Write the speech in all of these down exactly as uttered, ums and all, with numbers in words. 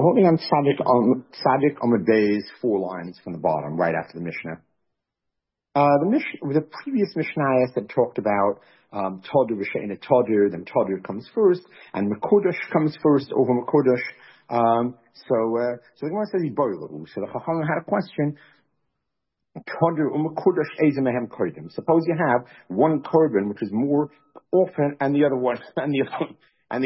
holding on Tzaddik on Tzaddik Amud Bey's four lines from the bottom, right after the Mishnah. Uh, the Mishnah, the previous Mishnayos had talked about um, Todur v'She'ena Todur, then Todur comes first, and Mekudesh comes first over Mekudesh. Um, so, uh, so the Gemara says he's boilu. So the Chacham had a question. Todur u'Mekudesh eizeh mehem kodim. Suppose you have one korban which is more often, and the other one, and the other, and the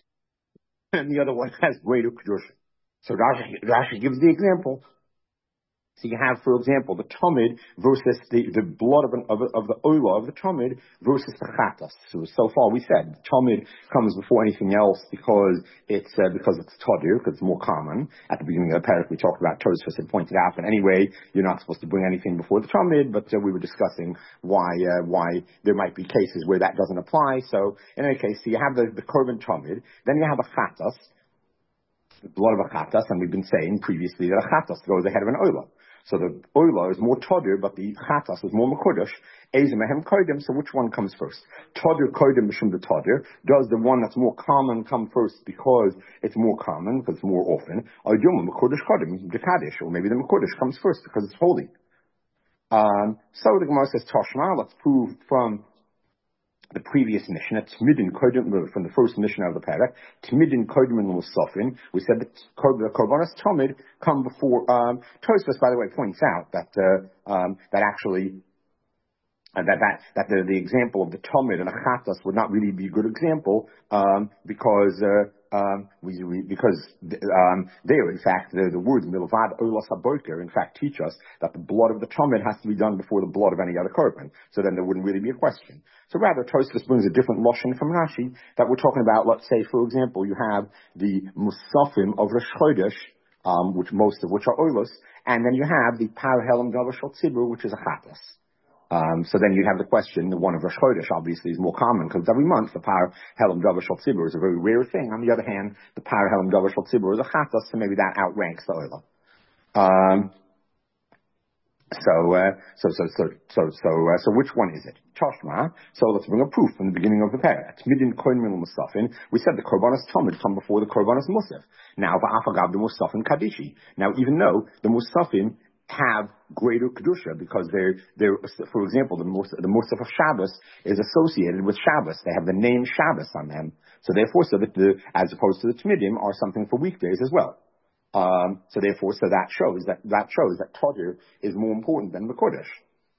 and the other one has greater kedusha. So Rashi, Rashi gives the example. So you have, for example, the Tamid versus the, the blood of, an, of, of the Oila of the Tamid versus the Chatas. So, so far we said Tamid comes before anything else because it's uh, because it's Tadir, because it's more common. At the beginning of the parak we talked about, Tosfos had pointed out that anyway you're not supposed to bring anything before the Tamid, but uh, we were discussing why uh, why there might be cases where that doesn't apply. So in any case, so you have the, the Korban Tamid, then you have a Chatas, the blood of a Chatas, and we've been saying previously that a Chatas goes ahead of an Oila. So the Oila is more Todur, but the Chatas is more Mekudesh. Eizeh mehem kodim. So which one comes first? Todur kodim b'shum the Todur. Does the one that's more common come first because it's more common, because it's more often? Or Yom Mekudesh kodim, the Kaddish, or maybe the Mekudesh comes first because it's holy. Um, so the Gemara says Toshma. Let's prove from the previous Mishnah, Tmidin Kodim, from the first Mishnah of the parak, Tmidin Kodim and Musafin. We said that the Korbanos Tamid come before. Um, Tosfos, by the way, points out that uh, um, that actually uh, that that that the, the example of the Tamid and a Chatas would not really be a good example um, because. Uh, Um, we, we, because um, there, in fact, the, the words milvad olas haboker, in fact, teach us that the blood of the tamid has to be done before the blood of any other korban. So then there wouldn't really be a question. So rather, Tosfos brings a different lashon from Rashi that we're talking about. Let's say, for example, you have the musafim of Rosh Chodesh, um, which most of which are oilos, and then you have the par helam davar shel tzibur, which is a chatas. Um, so then you have the question, the one of Rosh Chodesh obviously is more common because every month the Par Helam Davar Shel Tzibur is a very rare thing. On the other hand, the Par Helam Davar Shel Tzibur is a Chatas, so maybe that outranks the Oila. Um, so, uh, so, so, so, so, so, uh, so which one is it? Toshma. So let's bring a proof from the beginning of the parak. Midin Koinmin Musafin. We said the Korbanos Tamid come before the Korbanos Musaf. Now, Ba'afagav the Musafin Kadishi. Now, even though the Musafin have greater kedusha because they're they're for example the Musaf, the Musaf of Shabbos is associated with Shabbos. They have the name Shabbos on them, so therefore so that the as opposed to the Tmidim are something for weekdays as well. Um, so therefore so that shows that that shows that Todir is more important than the Kodesh.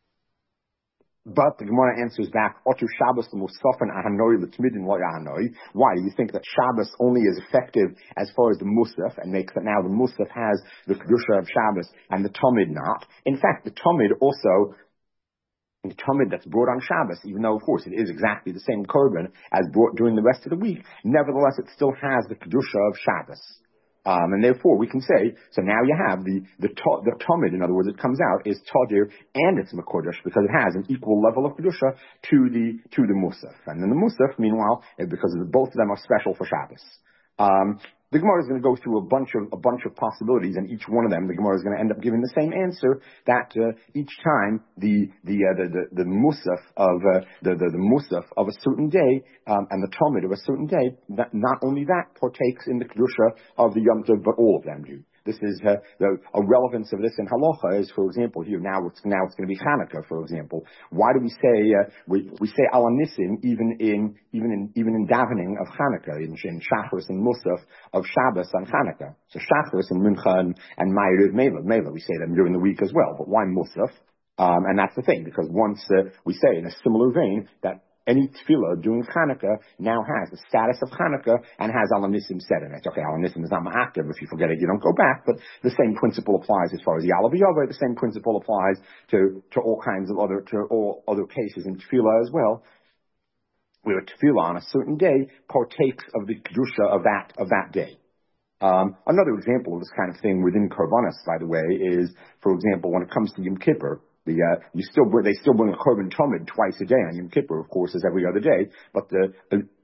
But the Gemara answers back, Otu Shabbos Musafin Ahanoi L'Tmidin Lo Yahanoi. Why? Do you think that Shabbos only is effective as far as the Musaf, and makes that now the Musaf has the Kedusha of Shabbos and the Tamid not? In fact, the Tamid also, the Tamid that's brought on Shabbos, even though of course it is exactly the same korban as brought during the rest of the week, nevertheless it still has the Kedusha of Shabbos. Um, and therefore, we can say, so now you have the the to, the Tamid, in other words, it comes out, is Tadir and it's Mekudesh because it has an equal level of Kedusha to the to the Musaf. And then the Musaf, meanwhile, because of the, both of them are special for Shabbos. Um, the Gemara is going to go through a bunch of a bunch of possibilities, and each one of them, the Gemara is going to end up giving the same answer. That uh, each time the the uh, the, the the musaf of uh, the, the the musaf of a certain day um, and the Talmud of a certain day, that not only that partakes in the kedusha of the Yom Tov, but all of them do. This is uh, the a relevance of this in halacha is, for example, here now it's now it's going to be Hanukkah, for example. Why do we say uh, we we say Al Nisim even in even in even in davening of Hanukkah in, in Shachris and Musaf of Shabbos on Hanukkah? So Shachris and Mincha and, and Ma'ariv Mela Mela we say them during the week as well. But why Musaf? Um, and that's the thing, because once uh, we say in a similar vein that any tefillah during Hanukkah now has the status of Hanukkah and has Al Nisim said in it. Okay, Al Nisim is not ma'akev. If you forget it, you don't go back. But the same principle applies as far as Yalav Yavah. The same principle applies to, to all kinds of other, to all other cases in tefillah as well, where a tefillah on a certain day partakes of the kedusha of that, of that day. Um, another example of this kind of thing within Korbanos, by the way, is, for example, when it comes to Yom Kippur, The, uh, you still they still bring a korban tamid twice a day on Yom Kippur, of course, as every other day. But the, the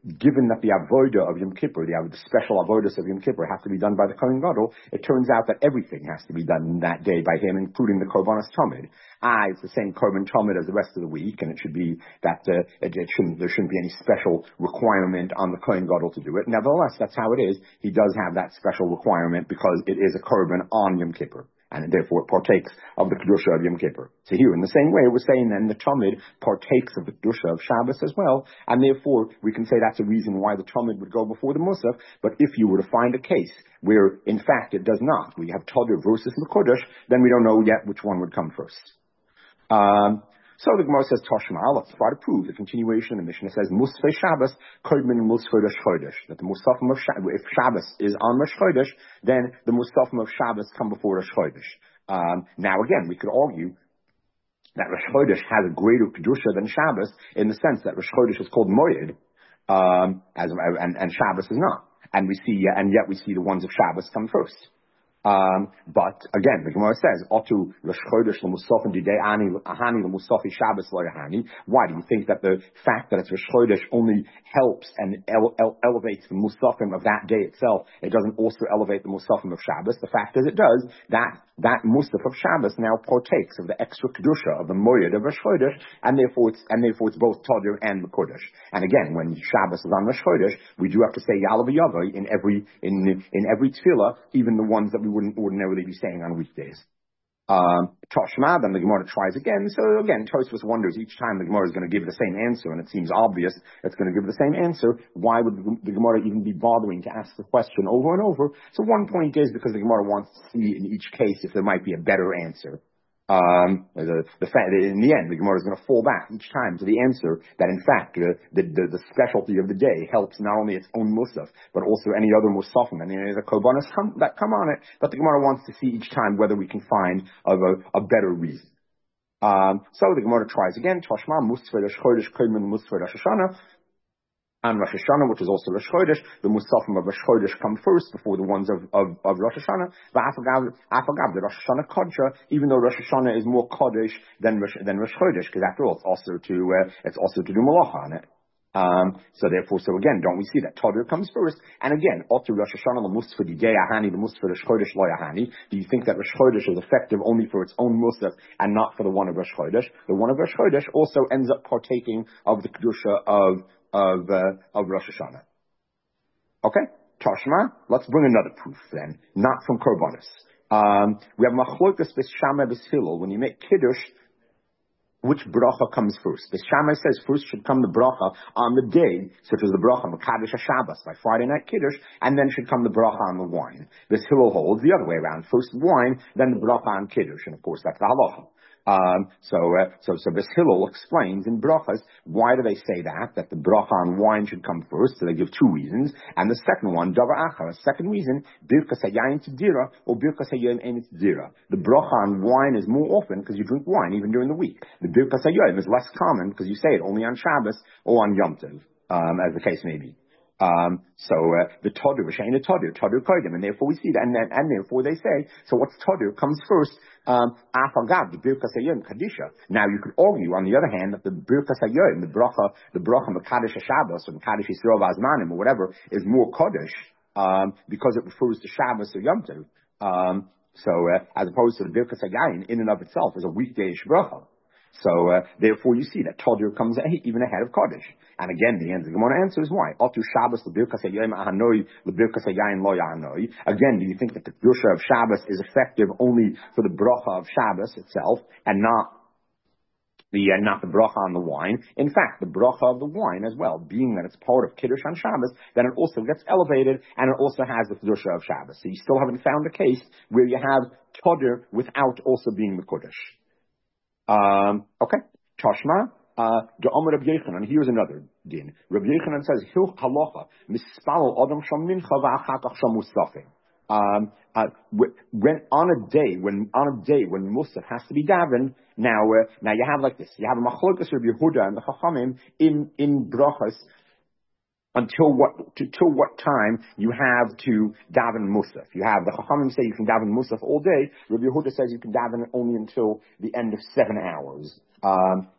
given that the avodah of Yom Kippur, the, the special avodas of Yom Kippur, have to be done by the Kohen Gadol, it turns out that everything has to be done that day by him, including the Korbanos Tamid. Ah, it's the same Korban Tamid as the rest of the week, and it should be that uh, it, it shouldn't there shouldn't be any special requirement on the Kohen Gadol to do it. Nevertheless, that's how it is. He does have that special requirement because it is a Korban on Yom Kippur, and therefore it partakes of the Kedusha of Yom Kippur. So here, in the same way, we're saying then the Tamid partakes of the Kedusha of Shabbos as well, and therefore we can say that's a reason why the Tamid would go before the Musaf. But if you were to find a case where, in fact, it does not, we have Tadir versus Mekudesh, then we don't know yet which one would come first. Um, so the Gemara says, Toshma, let's try to prove the continuation of the Mishnah. It says, Musfei Shabbos, Kodmin Musfei Rosh Chodesh. That the Musafim of Shabbos, if Shabbos is on Rosh Chodesh, then the Musafim of Shabbos come before Rosh Chodesh. Um, now again, we could argue that Rosh Chodesh has a greater Kedusha than Shabbos in the sense that Rosh Chodesh is called Moed, um, as, and, and Shabbos is not. And we see, and yet we see the ones of Shabbos come first. Um, but again, the Gemara says, "Otu Rosh Chodesh l'musafim didei ani ahani l'musafi Shabbos lo'ahani." Why do you think that the fact that it's Rosh Chodesh only helps and ele- ele- elevates the musafim of that day itself? It doesn't also elevate the musafim of Shabbos. The fact is, it does. That that musaf of Shabbos now partakes of the extra kedusha of the moed of Rosh Chodesh, and therefore it's and therefore it's both tadir and mekudesh. And again, when Shabbos is on Rosh Chodesh, we do have to say Yalav Yavai in every in in every tefillah, even the ones that we wouldn't ordinarily be saying on weekdays. Um, Toshma, then the Gemara tries again. So again, Tosfos wonders each time the Gemara is going to give the same answer, and it seems obvious it's going to give the same answer. Why would the Gemara even be bothering to ask the question over and over? So one point is because the Gemara wants to see in each case if there might be a better answer. Um, the, the fact that in the end, the Gemara is going to fall back each time to the answer that, in fact, uh, the, the, the specialty of the day helps not only its own musaf, but also any other musafim and any other korbanos come, that come on it. But the Gemara wants to see each time whether we can find a, a, a better reason. Um, so the Gemara tries again. Toshma musfer Rosh Chodesh koymen musfer Rosh Hashanah. And Rosh Hashanah, which is also Rosh Chodesh, the Musafim of Rosh Chodesh come first before the ones of, of, of Rosh Hashanah. But Afagav, Afagav, the Rosh Hashanah Kodsha, even though Rosh Hashanah is more Kodesh than Rosh, than Rosh Chodesh, because after all, it's also to, uh, it's also to do Malacha on it. Um, so therefore, so again, don't we see that Tadir comes first? And again, Otu Rosh Hashanah, the Musaf Didei Ahani, the Musaf Rosh Chodesh Lo Ahani. Do you think that Rosh Chodesh is effective only for its own Musaf and not for the one of Rosh Chodesh? The one of Rosh Chodesh also ends up partaking of the Kedusha of of uh, of Rosh Hashanah. Okay, Tashma. Let's bring another proof then, not from Korbanos. Um, we have Machlokas B'Shamai B'Hillel. When you make Kiddush, which bracha comes first? B'Shamai says first should come the bracha on the day, such as the bracha Mekadosh HaShabbos by Friday night Kiddush, and then should come the bracha on the wine. B'Hillel holds the other way around: first wine, then the bracha on Kiddush, and of course that's the halacha. Um, so, uh, so, so Beis Hillel explains in brachas, why do they say that? That the bracha on wine should come first. So they give two reasons. And the second one, davar achar, a second reason, birkas hayayin tedira, or birkas hayayin ein tedira. The bracha on wine is more often because you drink wine even during the week. The birkas hayayin is less common because you say it only on Shabbos or on Yom Tov, um, as the case may be. Um, so, uh, the Tadir, V'shein Tadir, Tadir Kodim, and therefore we see that, and then, and therefore they say, so what's Tadir comes first, um, Afagav, the Birkas Hayom, Kadisha. Now you could argue, on the other hand, that the Birkas Hayom, the Bracha, the Bracha Mekadosh HaShabbos, or Mekadosh Yisrael Vazmanim, or whatever, is more Kodesh, um, because it refers to Shabbos or Yom Tov. Um, so, uh, as opposed to the Birkas Hayayin, in and of itself, is a weekday-ish Bracha. So, uh, therefore you see that Tadir comes even ahead of Kodesh. And again, the answer, the Gemara answers why. Otu Shabbos, l'birkas hayom ahanoi, l'birkas hayayin lo yahanoi. Again, do you think that the Kedusha of Shabbos is effective only for the bracha of Shabbos itself, and not the, uh, not the bracha on the wine? In fact, the bracha of the wine as well, being that it's part of Kiddush on Shabbos, then it also gets elevated, and it also has the Kedusha of Shabbos. So you still haven't found a case where you have Tadir without also being the Kodesh. Um, okay, Tashma, uh, the Omer Rabbi Yochanan, here's another din. Rabbi Yochanan says, Hil halacha, mispal adam sham mincha v'achakach sham musafim. Um, uh, when, on a day, when, on a day when Musaf has to be davened, now, uh, now you have like this, you have a machlokas Rabbi Yehuda and the Chachamim in, in brachas, until what, to, till what time you have to daven Musaf. You have, the Chachamim say you can daven Musaf all day. Rabbi Yehuda says you can daven it only until the end of seven hours. Um,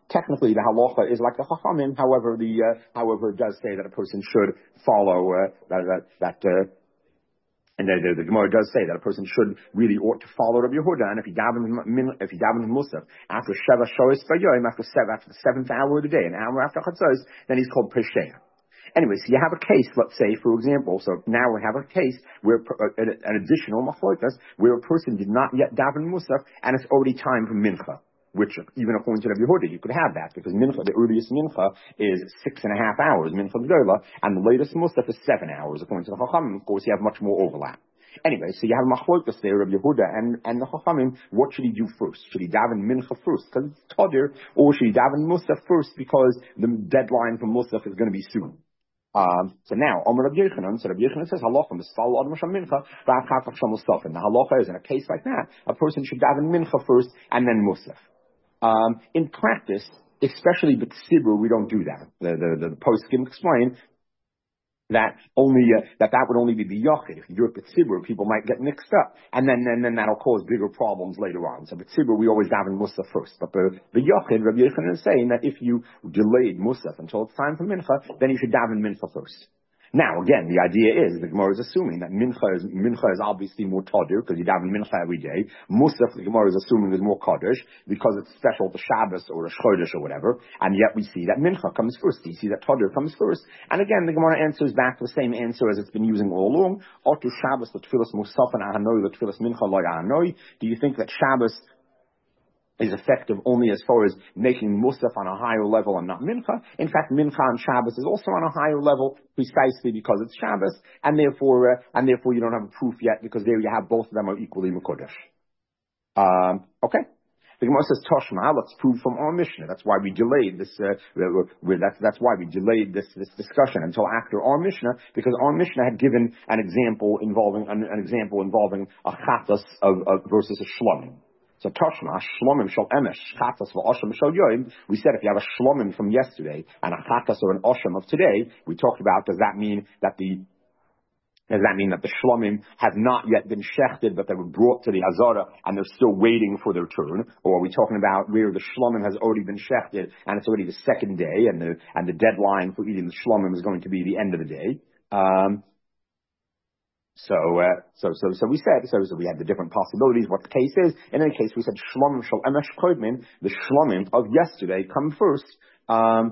technically the halacha is like the chachamim. However, the uh, however it does say that a person should follow uh, that that, that uh, and the, the, the Gemara does say that a person should really ought to follow Rabbi Yehuda, and if he davens if he davens Musaf after Sheva Shoyis Bayoim, after seven after the seventh hour of the day, an hour after Chatzos, then he's called Pesheya. Anyway, so you have a case, let's say, for example, so now we have a case where uh, an additional machlokas where a person did not yet daven Musaf, and it's already time for Mincha. Which, even according to Rabbi Yehuda, you could have that, because Mincha, the earliest Mincha is six and a half hours, Mincha Gdola, and the latest Musaf is seven hours, according to the Chachamim. Of course, you have much more overlap. Anyway, so you have Machlokas there, Rabbi Yehuda, and, and the Chachamim. What should he do first? Should he daven Mincha first, because it's Todir, or should he daven Musaf first, because the deadline for Musaf is going to be soon? Um, so now, Omer Rabbi Yochanan, so Rabbi Yochanan says, Halacha, Mistal Adam Sham Mincha, V'Achar Sham Musaf. And the Halacha is, in a case like that, a person should daven Mincha first, and then Musaf. Um, in practice, especially with Sibur, we don't do that. The, the, the post-skim explain that only, uh, that that would only be the Yochid. If you do it with Sibur, people might get mixed up. And then, and then that'll cause bigger problems later on. So with Sibur, we always daven Musaf first. But the, the Yochid, Rabbi Yochanan is saying that if you delayed Musaf until it's time for Mincha, then you should daven Mincha first. Now, again, the idea is, the Gemara is assuming that Mincha is, Mincha is obviously more Todir, because you daven Mincha every day. Musaf, the Gemara is assuming, is more Kaddish, because it's special to Shabbos or a Chodesh or whatever, and yet we see that Mincha comes first. You see that Todir comes first. And again, the Gemara answers back the same answer as it's been using all along. Otu Shabbos, the Tfilas Musaf and Ahanoi, the Tfilas Mincha loy Ahanoi. Do you think that Shabbos is effective only as far as making Musaf on a higher level and not Mincha? In fact, Mincha on Shabbos is also on a higher level precisely because it's Shabbos, and therefore, uh, and therefore you don't have a proof yet, because there you have both of them are equally Mekodesh. Um, okay? The Gemara says, Toshma, let's prove from our Mishnah. That's why we delayed this, uh, that's, that's why we delayed this, this discussion until after our Mishnah, because our Mishnah had given an example involving, an, an example involving a chatas of, of versus a shlomim. So Toshma, Shlomim Shal Emesh, Chatas V'Osham Shal Yoim, we said if you have a Shlomim from yesterday and a Chatas or an Osham of today, we talked about, does that mean that the, does that mean that the Shlomim have not yet been shechted, but they were brought to the Azara and they're still waiting for their turn? Or are we talking about where the Shlomim has already been shechted and it's already the second day and the, and the deadline for eating the Shlomim is going to be the end of the day? Um, So, uh, so, so, so we said, so, so we had the different possibilities, what the case is. In any case, we said, Shlomim Shal Emesh Kodmin, the Shlomim of yesterday come first, um,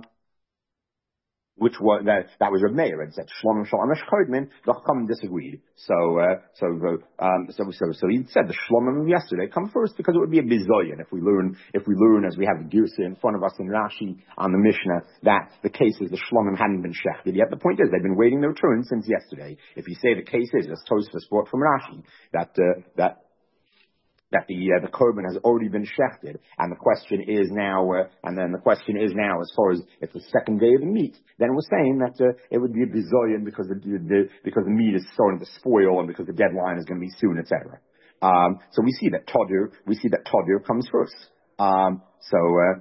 which was, that, that was Reb Meir, and said, Shlomim Shal Emesh Kodmin, the Chacham disagreed. So, uh, so, um, so, so, so he said the Shlomim of yesterday come first because it would be a bizoyan if we learn, if we learn as we have the Girsa in front of us in Rashi on the Mishnah, that the case is the Shlomim hadn't been shechted yet. The point is, they've been waiting their turn since yesterday. If you say the case is, as Tosfos brought from Rashi, that, uh, that, that the uh, the korban has already been shechted, and the question is now, uh, and then the question is now, as far as it's the second day of the meat, then we're saying that uh, it would be a bizoyan because the, the because the meat is starting to spoil and because the deadline is going to be soon, et cetera. Um, so we see that todir, we see that todir comes first. Um, so. Uh,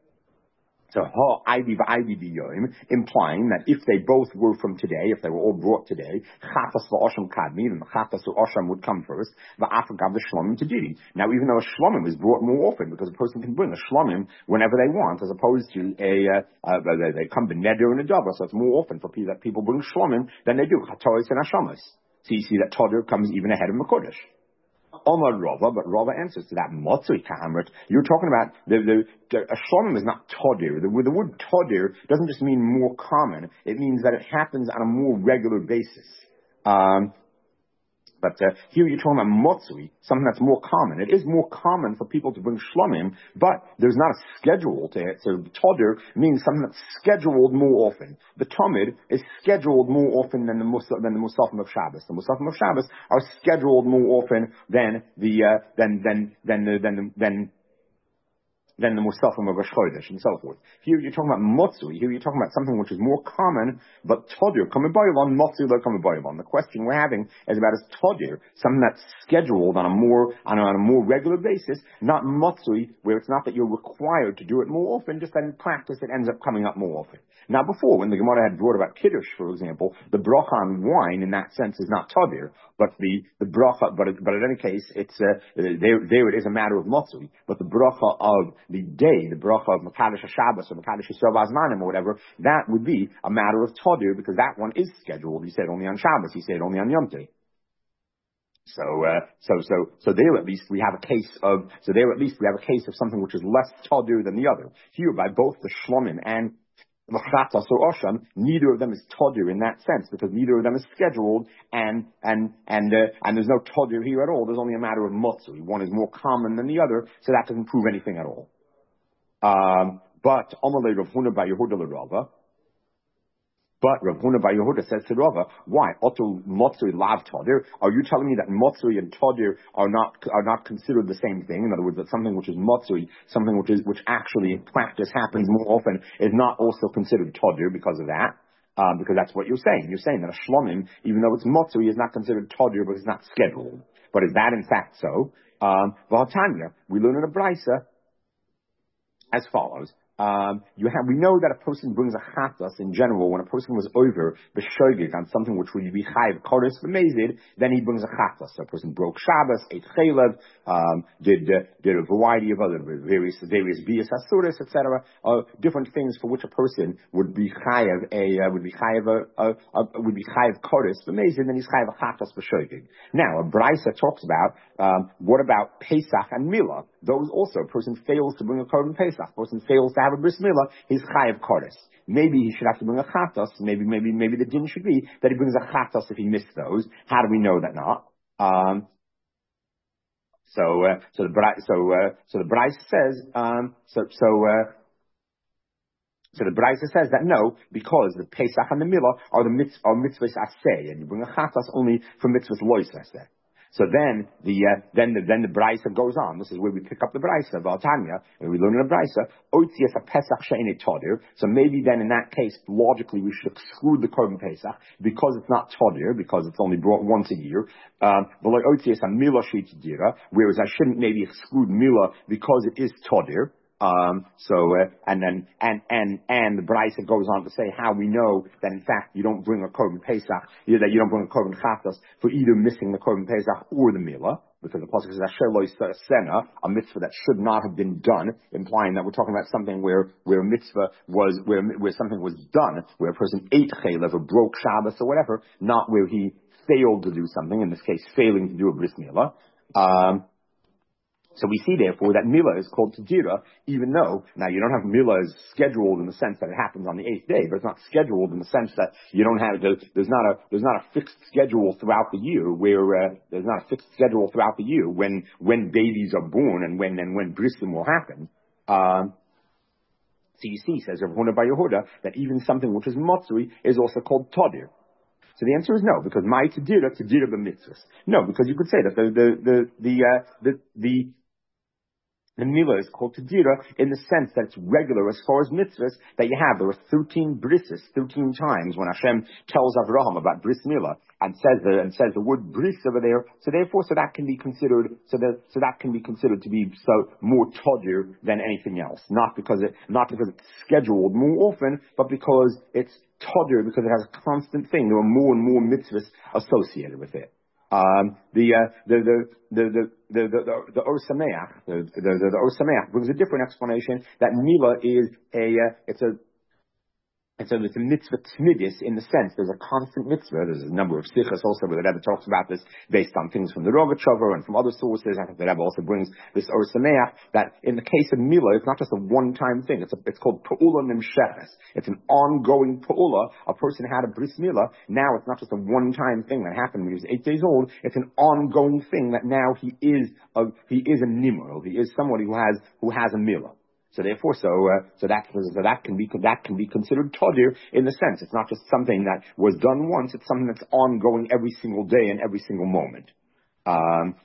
So, ha ivy ivy biyoim, implying that if they both were from today, if they were all brought today, chatas v'osham kadmi, then the chatas v'osham would come first, v'afagav the shlomim tadiri. Now, even though a shlomim is brought more often, because a person can bring a shlomim whenever they want, as opposed to a, uh, uh, they, they come b'neder and a dava, so it's more often for people that people bring shlomim than they do chatois and hashamas. So you see that todir comes even ahead of Mekodesh. Omar Rava, but Rava answers to that. Motzui Kahamrit. You're talking about the the, the a shlomim is not todir. The, the word todir doesn't just mean more common. It means that it happens on a more regular basis. Um, But uh, here you're talking about motzui, something that's more common. It is more common for people to bring shlomim, but there's not a schedule to it. So todir means something that's scheduled more often. The tamid is scheduled more often than the musaf, than the musafim of Shabbos. The musafim of Shabbos are scheduled more often than the uh, than than than the, than the, than than the Musafim of Rosh Chodesh and so forth. Here you're talking about Motzui. Here you're talking about something which is more common, but Todir, coming by on Motzui, they're coming by on. The question we're having is about is Todir, something that's scheduled on a more, on a, on a more regular basis, not Motzui, where it's not that you're required to do it more often, just that in practice it ends up coming up more often. Now before, when the Gemara had brought about Kiddush, for example, the bracha on wine in that sense is not Todir, but the, the bracha, but, but in any case, it's, uh, there, there it is a matter of Motzui, but the bracha of the day, the bracha of Makadosh HaShabbos or Makadosh Yisrael B'Azmanim or whatever, that would be a matter of Tadir, because that one is scheduled. He said only on Shabbos. He said only on Yom Tov. So, uh, so, so, so there at least we have a case of, so there at least we have a case of something which is less Tadir than the other. Here, by both the Shlomim and the Chatas or Osham, neither of them is Tadir in that sense, because neither of them is scheduled, and, and, and, uh, and there's no Tadir here at all. There's only a matter of Motzui. One is more common than the other, so that doesn't prove anything at all. Um, but, Amalei Rav Huna by Yehuda L'Rava, but Rav Huna Bar Yehuda says to Rava, why? Oto Motzui Lav Tadir? Are you telling me that Motzui and Tadir are not are not considered the same thing? In other words, that something which is Motzui, something which is which actually in practice happens more often, is not also considered Tadir because of that? Um, because that's what you're saying. You're saying that a Shlomim, even though it's Motzui, is not considered Tadir, but it's not scheduled. But is that in fact so? Um, V'hatanya, we learn in a Brisa as follows. Um, you have, we know that a person brings a chatas in general when a person was over b'shogeg on something which would be chayiv kodesh v'mezid, then he brings a chatas. So a person broke Shabbos, ate chaylev, um, did uh, did a variety of other various various bias asuras, et cetera. Uh, different things for which a person would be chayiv a uh, would be chayiv a, a, a would be chayiv kodesh v'mezid, then he's chayiv a chatas b'shogeg. Now a brisa talks about um, what about Pesach and Milah? Those also, a person fails to bring a korban Pesach, a person fails to have a bris milah, he's chayav kodesh. Maybe he should have to bring a chatas. Maybe, maybe, maybe the din should be that he brings a chatas if he missed those. How do we know that not? Um, so, uh, so the so uh, so the Bryce says, um, so so uh, so the Bryce says that no, because the Pesach and the Milah are the mitz, are mitzvahs aseh, and you bring a chatas only for mitzvahs lois aseh. So then the uh, then the then the brisa goes on. This is where we pick up the brisa of Altanya, and we learn in the brisa Oitzias a Pesach she'enei Tadir. So maybe then in that case, logically, we should exclude the korban Pesach because it's not Tadir, because it's only brought once a year. Um, but like Oitzias a Milah she'tidira, whereas I shouldn't maybe exclude Milah because it is Tadir. Um, so, uh, and then, and, and, and the Brisa goes on to say how we know that in fact you don't bring a Korban Pesach, you, that you don't bring a Korban Chatas for either missing the Korban Pesach or the Milah, because the Pasuk says, Asher lo sena, a mitzvah that should not have been done, implying that we're talking about something where, where a mitzvah was, where, where something was done, where a person ate chaylev or broke Shabbos or whatever, not where he failed to do something, in this case, failing to do a bris milah. Um, So we see, therefore, that Milah is called Tadira, even though, now you don't have Milah as scheduled in the sense that it happens on the eighth day, but it's not scheduled in the sense that you don't have, there's not a, there's not a fixed schedule throughout the year where, uh, there's not a fixed schedule throughout the year when, when babies are born and when, and when brisim will happen. Um, so you see, says Rav Huna Bar Yehuda, that even something which is Motzui is also called Tadir. So the answer is no, because my Tadira, Tadira b'mitzvahs. No, because you could say that the, the, the, the, uh, the, the, The Milah is called Tadira in the sense that it's regular as far as mitzvahs that you have. There are thirteen brises, thirteen times when Hashem tells Avraham about bris milah and says the, and says the word bris over there. So therefore, so that can be considered, so that, so that can be considered to be so more Tadir than anything else. Not because it, not because it's scheduled more often, but because it's Tadir, because it has a constant thing. There are more and more mitzvahs associated with it. Um, the, uh, the, the, the, the, the, the, the, the Or Sameach, the, the, the, the Or Sameach brings a different explanation that Milah is a, uh, it's a, And so it's a mitzvah tmidis in the sense there's a constant mitzvah. There's a number of sichas also where the Rebbe talks about this based on things from the Rogachover and from other sources. I think the Rebbe also brings this Or Sameach that in the case of Milah, it's not just a one-time thing. It's a, it's called Pa'ula Nimsheches. It's an ongoing Pa'ula. A person had a bris milah. Now it's not just a one-time thing that happened when he was eight days old. It's an ongoing thing that now he is a, he is a nimur. He is somebody who has, who has a milah. So therefore, so uh, so that so that can be that can be considered tadir in the sense it's not just something that was done once; it's something that's ongoing every single day and every single moment. Um,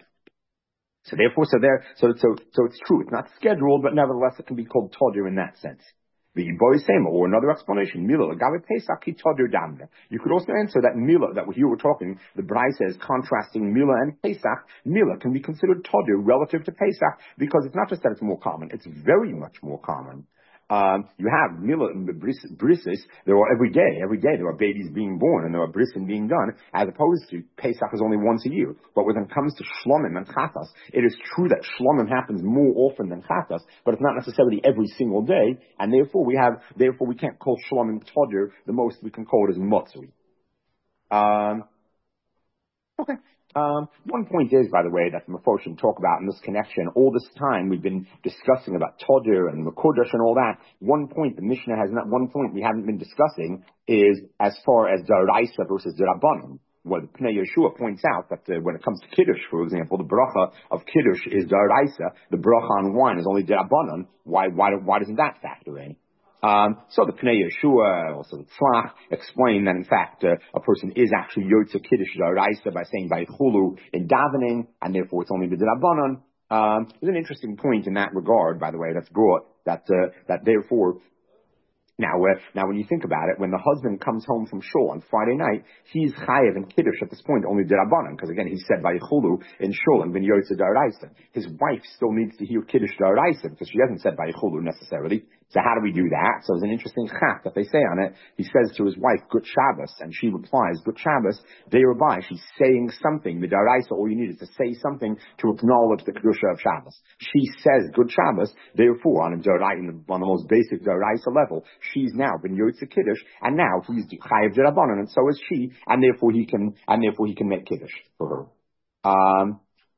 so therefore, so there, so so so it's true. It's not scheduled, but nevertheless, it can be called tadir in that sense. The boy same or another explanation. Milah agabe pesach ki tadir damna. You could also answer that milah that here we're talking. The Bryce says contrasting milah and pesach. Milah can be considered tadir relative to pesach because it's not just that it's more common; it's very much more common. Um, you have Mila Brisis, there are every day, every day there are babies being born and there are brisin being done, as opposed to Pesach is only once a year. But when it comes to Shlomim and Chatas, it is true that Shlomim happens more often than Chatas, but it's not necessarily every single day, and therefore we have, therefore we can't call Shlomim Todir, the most we can call it is Motzui. Um, okay. Um, one point is, by the way, that the Meforshim talk about in this connection, all this time we've been discussing about Todir and Makodesh and all that. One point the Mishnah has not, one point we haven't been discussing is as far as Daraisa versus Darabanan. Well, Pnei Yeshua points out that uh, when it comes to Kiddush, for example, the bracha of Kiddush is Daraisa, the bracha on wine is only Darabanan. Why, why, why doesn't that factor in? Um, so the Pnei Yeshua, also the Tzlach, explain that in fact uh, a person is actually Yotze Kiddush D'Oraisa by saying by Chulu in davening, and therefore it's only the D'Rabbanan. Um, there's an interesting point in that regard, by the way, that's brought that uh, that therefore. Now, uh, now, when you think about it, when the husband comes home from shul on Friday night, he's chayev and kiddush at this point only derabanan, because again he said by chulu in shul and ben yotze daraisa. His wife still needs to hear kiddush daraisa because she hasn't said by chulu necessarily. So how do we do that? So there's an interesting chap that they say on it. He says to his wife, "Good Shabbos," and she replies, "Good Shabbos." Thereby, she's saying something. The daraisa, all you need is to say something to acknowledge the kedusha of Shabbos. She says, "Good Shabbos." Therefore, on a daraisa, on the most basic daraisa level, she's now been yotze kiddush, and now he's chayev derabanan, and so is she, and therefore he can, and therefore he can make kiddush for her. Um,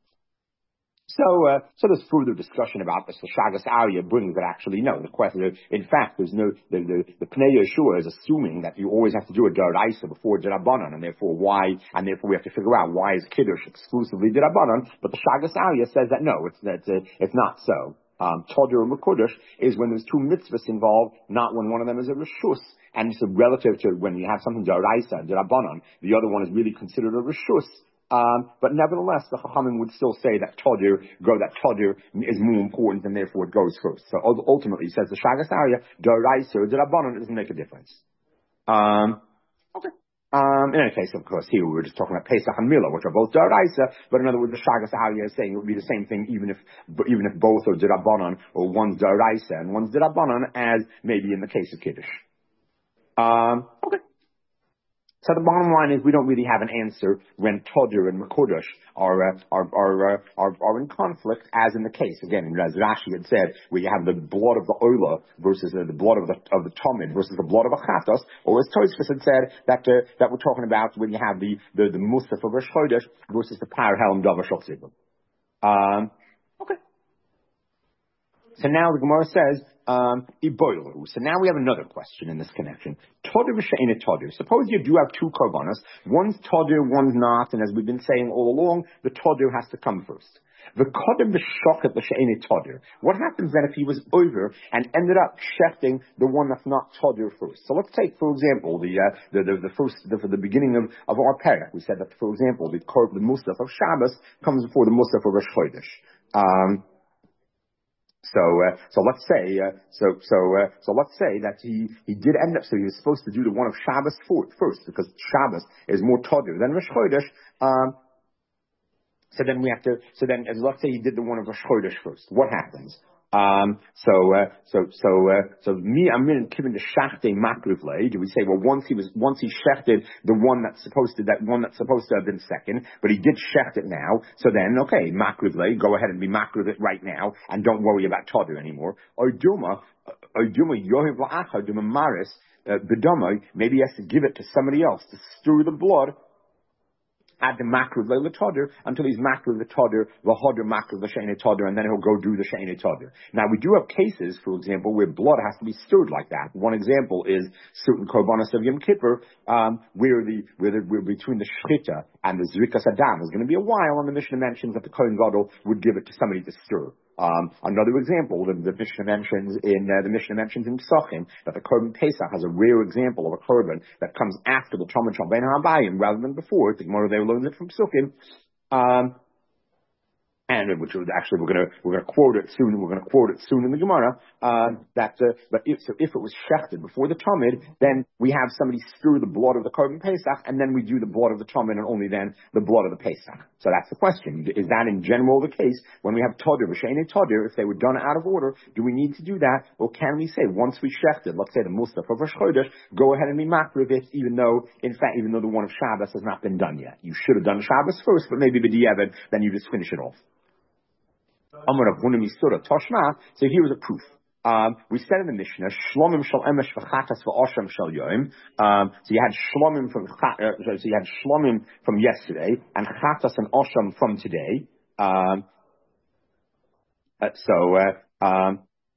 so, uh, so there's further discussion about this. The Shagas Arya brings that actually no. The question, in fact, there's no the the, the Pnei Yeshua is assuming that you always have to do a deraisa before derabanan, and therefore why, and therefore we have to figure out why is kiddush exclusively derabanan. But the Shagas Arya says that no, it's that uh, it's not so. Um, Todir or Makodesh is when there's two mitzvahs involved, not when one of them is a reshus, and it's a relative to when you have something daraisa, derabanan, the other one is really considered a reshus. Um, but nevertheless, the Chachamim would still say that Todir, go that Todir is more important and therefore it goes first. So ultimately, says the Shagas Arya, daraisa or derabanan doesn't make a difference. Um, okay. Um, in any case, of course, here we were just talking about Pesach and Milah, which are both Daraisa, but in other words, the Shagas Arya is saying it would be the same thing even if, even if both are Dirabanan, or one's Daraisa and one's Dirabanan, as maybe in the case of Kiddush. Um, okay. So the bottom line is we don't really have an answer when Todir and Makodesh are, uh, are, are, uh, are, are in conflict, as in the case, again, as Rashi had said, where you have the blood of the Ola versus uh, the blood of the, of the Tomid versus the blood of a Chatos, or as Tosfos had said, that, uh, that we're talking about when you have the, the, the Musaf of Rosh Chodesh versus the Par Helm Dava Shok. Um, okay. So now the Gemara says, um, Iboilu. So now we have another question in this connection. Todir v'she'ena todir. Suppose you do have two korbanos. One's todir, one's not, and as we've been saying all along, the todir has to come first. The kodem v'shochet v'she'ena todir. What happens then if he was over and ended up shechting the one that's not todir first? So let's take, for example, the uh, the, the the first the, the beginning of, of our parak. We said that, for example, the korb the musaf of Shabbos comes before the musaf of Rosh Chodesh. Um, So, uh, so let's say, uh, so, so, uh, so let's say that he, he did end up, so he was supposed to do the one of Shabbos for, first, because Shabbos is more todir than Rosh Chodesh. Um, so then we have to, so then, as let's say he did the one of Rosh Chodesh first. What happens? Um, so, uh, so, so, uh, so me, I'm in given the shachte makrivle. Do we say, well, once he was, once he shechted the one that's supposed to, that one that's supposed to have been second, but he did shecht it now. So then, okay, makrivle, go ahead and be makriv it right now, and don't worry about todir anymore. Or duma, or duma yohiv la'acha, duma maris, bedama, maybe he has to give it to somebody else to stir the blood. Add the makriv le todir until he's makriv the todir, v'hodir makriv the she'ena todir, and then he'll go do the she'ena todir. Now we do have cases, for example, where blood has to be stirred like that. One example is certain korbanos of Yom Kippur, um, where the where, the, where between the shchita and the zrikas adam is going to be a while, and the Mishnah mentions that the Kohen Gadol would give it to somebody to stir. Um, another example, the, the Mishnah mentions in uh, the Mishnah mentions in Pesachim that the Korban Pesach has a rare example of a korban that comes after the Talmud Shal Ben HaBayim rather than before. The Gemara there learns it from Pesachim. Um, and which was actually we're gonna we're gonna quote it soon. We're gonna quote it soon in the Gemara. Uh, that uh, but if so, if it was shechted before the Tamid, then we have somebody stir the blood of the Korban Pesach, and then we do the blood of the Tamid, and only then the blood of the Pesach. So that's the question: is that in general the case when we have Todir, V'She'enei Todir? If they were done out of order, do we need to do that, or can we say once we shechted, let's say the Musaf of Rosh Chodesh, go ahead and be makriv it, even though in fact even though the one of Shabbos has not been done yet? You should have done Shabbos first, but maybe b'diavad, then you just finish it off. Amar Rav Huna Misura Toshma. So here was a proof. Um, we said in the Mishnah, Shlomim shel emesh v'chatas v'osham shel yoim. Um, so you had Shlomim from uh, so you had Shlomim from yesterday and chatas and osham from today. Um, uh, so uh, um,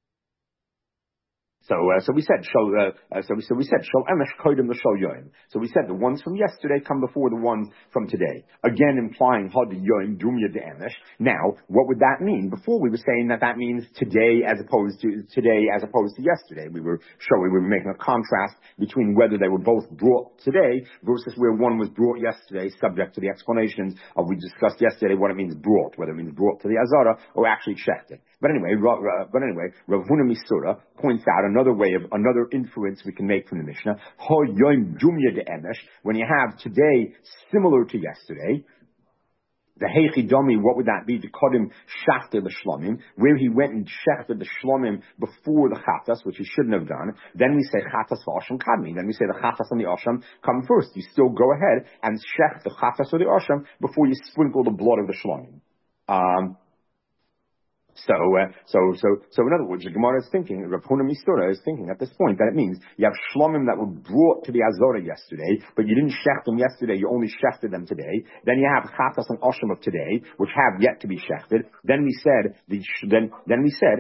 So, uh, so we said, shol, uh, uh, so we, so we said, shol emesh kodim l'shol yoim. So we said the ones from yesterday come before the ones from today. Again, implying had yoim dumya de emesh. Now, what would that mean? Before we were saying that that means today as opposed to today as opposed to yesterday. We were showing we were making a contrast between whether they were both brought today versus where one was brought yesterday, subject to the explanations of we discussed yesterday what it means brought, whether it means brought to the azara or actually checked it. But anyway, uh, but anyway, Rav Huna Misura points out another way of another inference we can make from the Mishnah. Ho yoim dumya de emesh. When you have today similar to yesterday, the heichi domi, what would that be? The kodim shafter the shlomim, where he went and shafted the shlomim before the chatas, which he shouldn't have done. Then we say chatas v'osham kadmi. Then we say the chatas and the osham come first. You still go ahead and shech the chatas or the osham before you sprinkle the blood of the shlomim. Um, So, uh, so, so, so in other words, the Gemara is thinking, Rav Huna Misura is thinking at this point that it means you have shlomim that were brought to the Azorah yesterday, but you didn't shech them yesterday, you only shechted them today. Then you have chatas and osham of today, which have yet to be shechted. Then we said, the, then, then we said,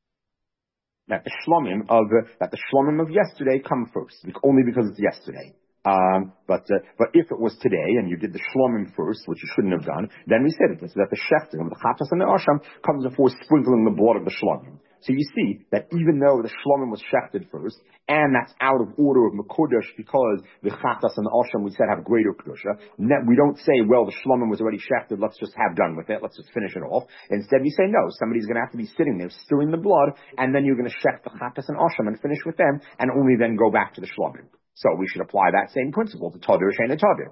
that the shlomim of, uh, that the shlomim of yesterday come first, only because it's yesterday. Um, but uh, but if it was today and you did the shlomim first, which you shouldn't have done, then we said it so that the shechting of the chatas and the asham comes before sprinkling the blood of the shlomim. So you see that even though the shlomim was shechted first, and that's out of order of mekudesh because the chatas and the asham we said have greater kedusha, we don't say, well, the shlomim was already shechted, let's just have done with it, let's just finish it off. Instead we say, no, somebody's going to have to be sitting there stirring the blood, and then you're going to shech the chatas and asham and finish with them, and only then go back to the shlomim. So we should apply that same principle to Todir, Shein, and Todir.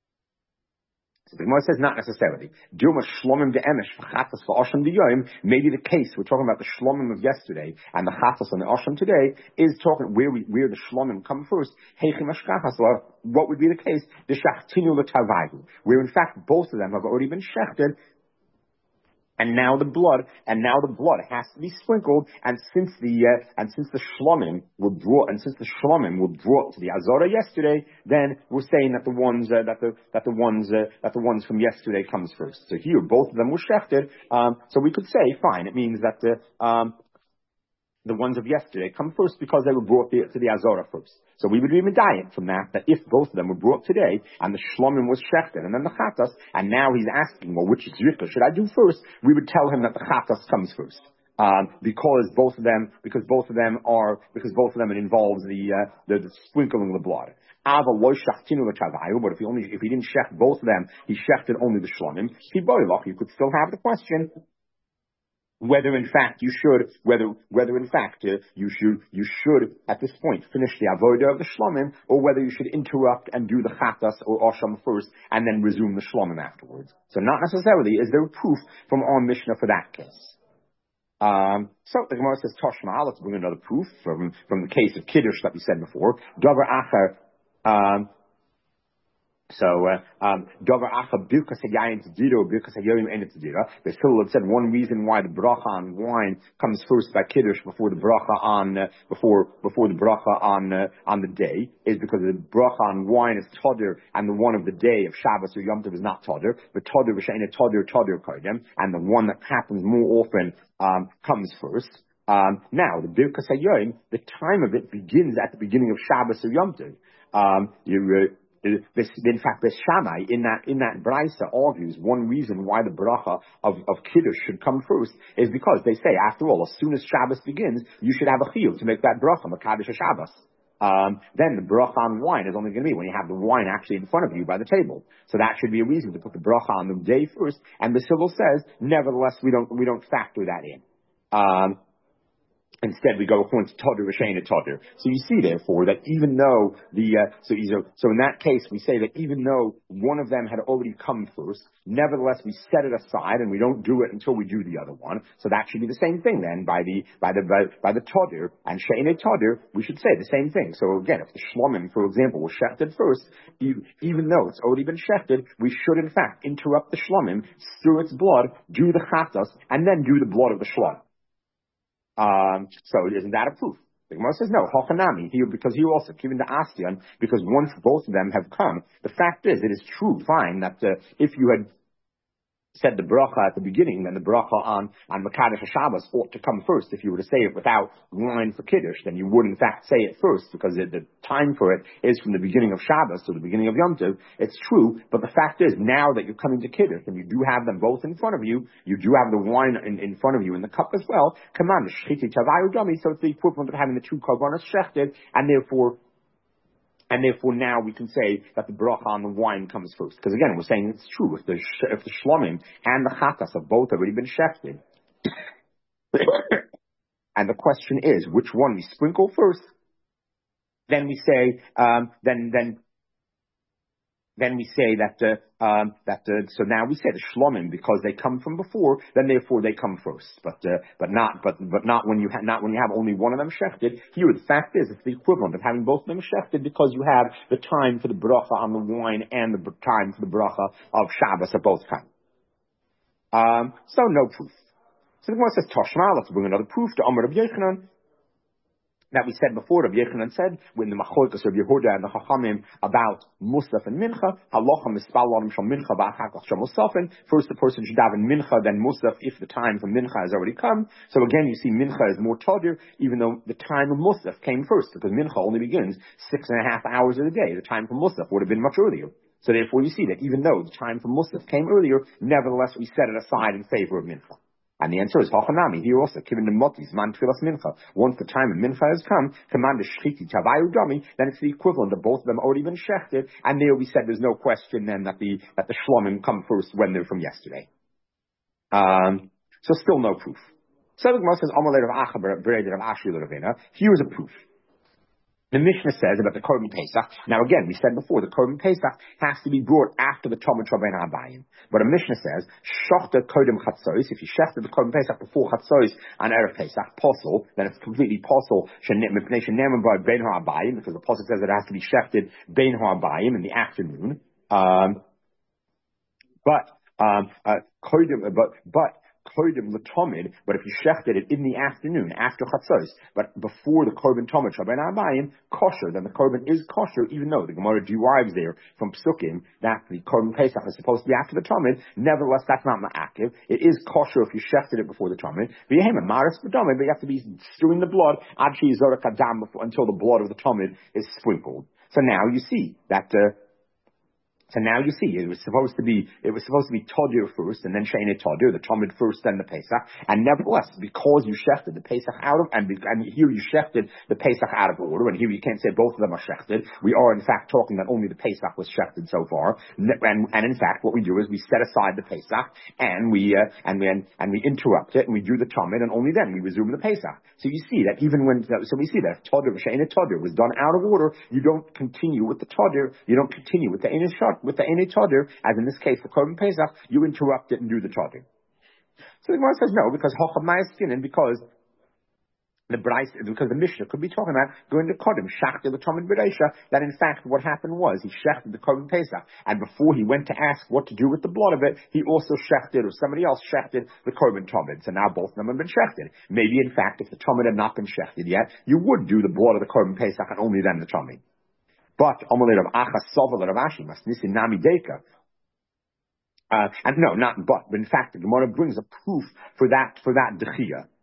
So the Gemara says not necessarily. Dilma shlomim de emesh v'chatas v'osham diyoyim. Maybe the case we're talking about the shlomim of yesterday and the chatas and the osham today is talking where we where the shlomim come first. Heichim ashkachas. What would be the case? The shachtinu l'tavayu, where in fact both of them have already been shechted. And now the blood, and now the blood has to be sprinkled. And since the uh, and since the shlomim were brought, and since the shlomim were brought to the azara yesterday, then we're saying that the ones uh, that the that the ones uh, that the ones from yesterday comes first. So here, both of them were shechted. Um, so we could say, fine, it means that the um, the ones of yesterday come first because they were brought to the azara first. So we would be medayik from that, that if both of them were brought today, and the shlomim was shechted, and then the chatas, and now he's asking, well, which zrika should I do first? We would tell him that the chatas comes first. Um, because both of them, because both of them are, because both of them it involves the, uh, the, the sprinkling of the blood. But if he only, if he didn't shech both of them, he shechted only the shlomim. You could still have the question, whether in fact you should, whether whether in fact uh, you should you should at this point finish the avodah of the shlomim, or whether you should interrupt and do the chatas or osham first and then resume the shlomim afterwards. So not necessarily is there a proof from our Mishnah for that case. Um, so the Gemara says Toshma. Let's bring another proof from from the case of kiddush that we said before. Davar acher. Um, So, uh, um, Dover Acha Birkas Hayayin Tadira, Birkas Hayoyim Ein Tadira. There's still said one reason why the bracha on wine comes first by Kiddush before the bracha on, uh, before, before the bracha on, uh, on the day is because the bracha on wine is Todir and the one of the day of Shabbos or Yom Tov is not Todir, but Todir V'Shein Todir Todir Kodim, and the one that happens more often, um, comes first. Um, now, the Birkas Hayoyim, the time of it begins at the beginning of Shabbos or Yom Tov. Um, you, uh, This, in fact, the Shammai in that in that brisa argues one reason why the bracha of, of kiddush should come first is because they say, after all, as soon as Shabbos begins, you should have a chiyuv to make that bracha makadosh Shabbos. um, then the bracha on wine is only going to be when you have the wine actually in front of you by the table. So that should be a reason to put the bracha on the day first. And the Siddur says, nevertheless, we don't we don't factor that in. Um, Instead, we go according to Todur, Rishain, and Todur. So you see, therefore, that even though the, uh, so, so in that case, we say that even though one of them had already come first, nevertheless, we set it aside and we don't do it until we do the other one. So that should be the same thing then by the, by the, by, by the Todur and Shein and Todur, we should say the same thing. So again, if the Shlomim, for example, was shechted first, even though it's already been shechted, we should in fact interrupt the Shlomim, stir its blood, do the Chatas, and then do the blood of the Shlom. Um, so isn't that a proof? The Gemara says no, Hochanami, here, because you also, given the Asyan, because once both of them have come, the fact is, it is true, fine, that uh, if you had said the bracha at the beginning, then the bracha on, on Mekadesh HaShabbos ought to come first. If you were to say it without wine for Kiddush, then you would in fact say it first, because the, the time for it is from the beginning of Shabbos to the beginning of Yom Tov. It's true, but the fact is, now that you're coming to Kiddush, and you do have them both in front of you, you do have the wine in, in front of you in the cup as well, come on, so it's the equivalent of having the two korbanos shechted, and therefore, And therefore now we can say that the bracha on the wine comes first. Because again, we're saying it's true. If the, if the shlomim and the chatas have both already been shechted, and the question is, which one we sprinkle first, then we say, um, then, then, then we say that, uh, um, that, uh, so now we say the shlomim, because they come from before, then therefore they come first. But, uh, but not, but, but not when you have, not when you have only one of them shechted. Here, the fact is, it's the equivalent of having both of them shechted, because you have the time for the bracha on the wine and the time for the bracha of Shabbos at both times. Um, so no proof. So the Gemara says, Toshma, let's bring another proof to Amar Rabbi Yochanan. That we said before, Rabbi Yochanan said, when the Machlokes of Yehuda and the Chachamim about Musaf and Mincha, Halacha mispal adam shal Mincha ba'achakach shal Musafin. First the person should daven Mincha, then Musaf, if the time for Mincha has already come. So again, you see Mincha is more Todir, even though the time of Musaf came first, because Mincha only begins six and a half hours of the day. The time for Musaf would have been much earlier. So therefore you see that even though the time for Musaf came earlier, nevertheless we set it aside in favor of Mincha. And the answer is Hochanami. Here also, given the motis, man tfilas mincha. Once the time of mincha has come, command the shchiti tavayu dami, then it's the equivalent of both of them already been shechted. And there we said there's no question then that the that the shlomim come first when they're from yesterday. Um, so still no proof. So the Gemara says, Amalei Rav Acha b'Reid Rav Ashi l'Ravina. Here's a proof. The Mishnah says about the Korban Pesach. Now again, we said before, the Korban Pesach has to be brought after the Talmud Rabbeinu Habayim. But a Mishnah says, Shochta Kodem Chatzos, if you shechted the Korban Pesach before Chatzos and Erev Pesach, possible, then it's completely possible, by Bein Habayim, because the Pasuk says it has to be shechted Bein Habayim in the afternoon. Um, but, um, uh, Kodem, but, but, Kodim l'tomid, but if you shechted it in the afternoon, after chatzos, but before the korban tomid shaben abayim, kosher, then the korban is kosher, even though the Gemara derives there from psukim that the korban pesach is supposed to be after the tomid. Nevertheless, that's not ma'akiv. It is kosher if you shechted it before the tomid. V'yehem maris b'tomid, but you have to be stirring the blood adshi yizorek adam until the blood of the tomid is sprinkled. So now you see that. Uh, So now you see, it was supposed to be, it was supposed to be Todir first, and then Shein Todir, the Talmud first, then the Pesach. And nevertheless, because you shechted the Pesach out of, and, and here you shechted the Pesach out of order, and here you can't say both of them are shechted. We are in fact talking that only the Pesach was shechted so far. And, and in fact, what we do is we set aside the Pesach, and we, uh, and then, and we interrupt it, and we do the Talmud, and only then we resume the Pesach. So you see that even when, so we see that if Todir, Shein Todir was done out of order, you don't continue with the Todir, you don't continue with the Ein Shot, with the Ein Todir, as in this case the Korban Pesach, you interrupt it and do the Todir. So the Gemara says no, because Hochamai Skinin, because the Bryce, because the Mishnah could be talking about going to Kodim, Shachti the Talmud B'Reisha, that in fact what happened was he shechted the Korban Pesach, and before he went to ask what to do with the blood of it, he also shechted, or somebody else shechted the Korban Talmud. So now both of them have been shechted. Maybe in fact, if the Talmud had not been shechted yet, you would do the blood of the Korban Pesach and only then the Talmud. But Amalei Rav Acha Sovel Rav Ashi must nisin nami deka. Uh, and no, not but, but in fact, the Gemara brings a proof for that for that dechia.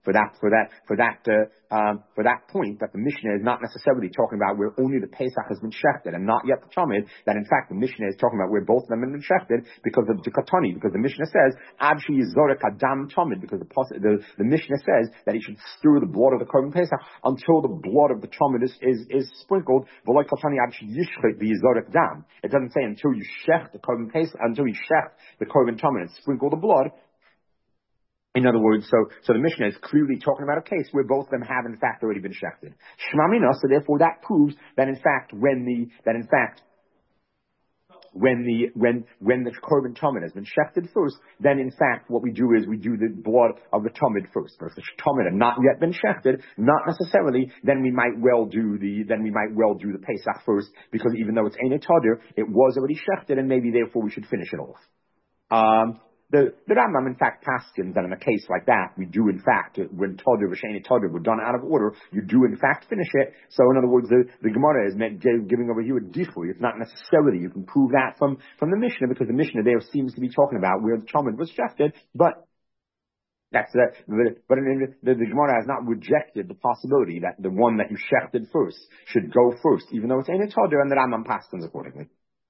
for that, for that, for that, uh, um, for that point that the Mishnah is not necessarily talking about where only the Pesach has been shechted and not yet the Tamid, that in fact the Mishnah is talking about where both of them have been shechted because of the Katani, because the Mishnah says, Ad Sheyizorek Adam Tamid, because the, the, the Mishnah says that he should stir the blood of the Korban Pesach until the blood of the Tamid is, is, is sprinkled. V'loi Katani Ad Sheyishchit V'yizorek Dam. It doesn't say until you shech the Korban Pesach, until you shech the Korban Tamid and sprinkle the blood. In other words, so, so the Mishnah is clearly talking about a case where both of them have in fact already been shechted. Shema Mina, so therefore that proves that in fact when the, that in fact when the, when, when the Korban Tamid has been shechted first, then in fact what we do is we do the blood of the Tamid first. But if the Tamid had not yet been shechted, not necessarily, then we might well do the, then we might well do the Pesach first, because even though it's Ein Tadir, it was already shechted and maybe therefore we should finish it off. Um, The, the Rambam, in fact, paskins that in a case like that, we do, in fact, when Todur, V'Sheini Todur were done out of order, you do, in fact, finish it. So, in other words, the, the Gemara is meant giving over here a dichui. It's not necessarily, you can prove that from, from the Mishnah, because the Mishnah there seems to be talking about where the Talmud was shechted, but that's the, but in the, the, the Gemara has not rejected the possibility that the one that you shechted first should go first, even though it's Ein Todur, and the Rambam paskins accordingly.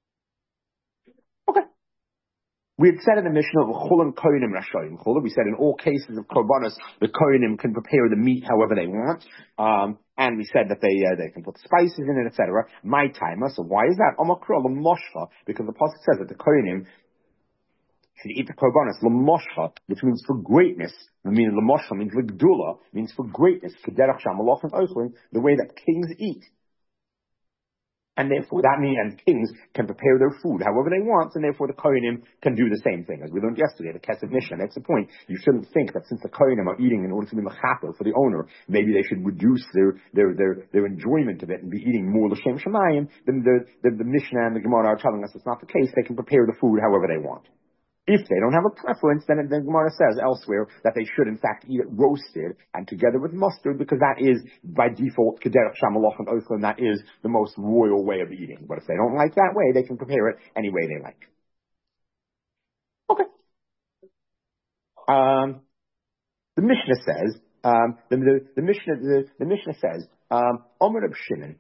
Okay. We had said in the Mishnah of Chulim Kohenim Rashayim Chula, we said in all cases of Korbanos, the Kohenim can prepare the meat however they want, um, and we said that they uh, they can put spices in it, et cetera. My timer, so why is that? Omakra L'Moshcha, because the Pasuk says that the Kohenim should eat the Korbanos L'Moshcha, which means for greatness. I mean, L'Moshcha means L'Gdula, means for greatness. K'derach Sham Malachim Oichlin, the way that kings eat. And therefore, that means and kings can prepare their food however they want, and therefore the Kohanim can do the same thing. As we learned yesterday, the Kesef Mishnah makes a point. You shouldn't think that since the Kohanim are eating in order to be mechaper for the owner, maybe they should reduce their their their, their enjoyment of it and be eating more l'shem shemayim. Then the, the, the Mishnah and the Gemara are telling us it's not the case. They can prepare the food however they want. If they don't have a preference, then the Gemara says elsewhere that they should in fact eat it roasted and together with mustard, because that is by default kederach shamalach and othlan, that is the most royal way of eating. But if they don't like that way, they can prepare it any way they like. Okay. Um, the Mishnah says, um, the, the, the Mishnah, the, the Mishnah says, um, Omer Reb Shimon,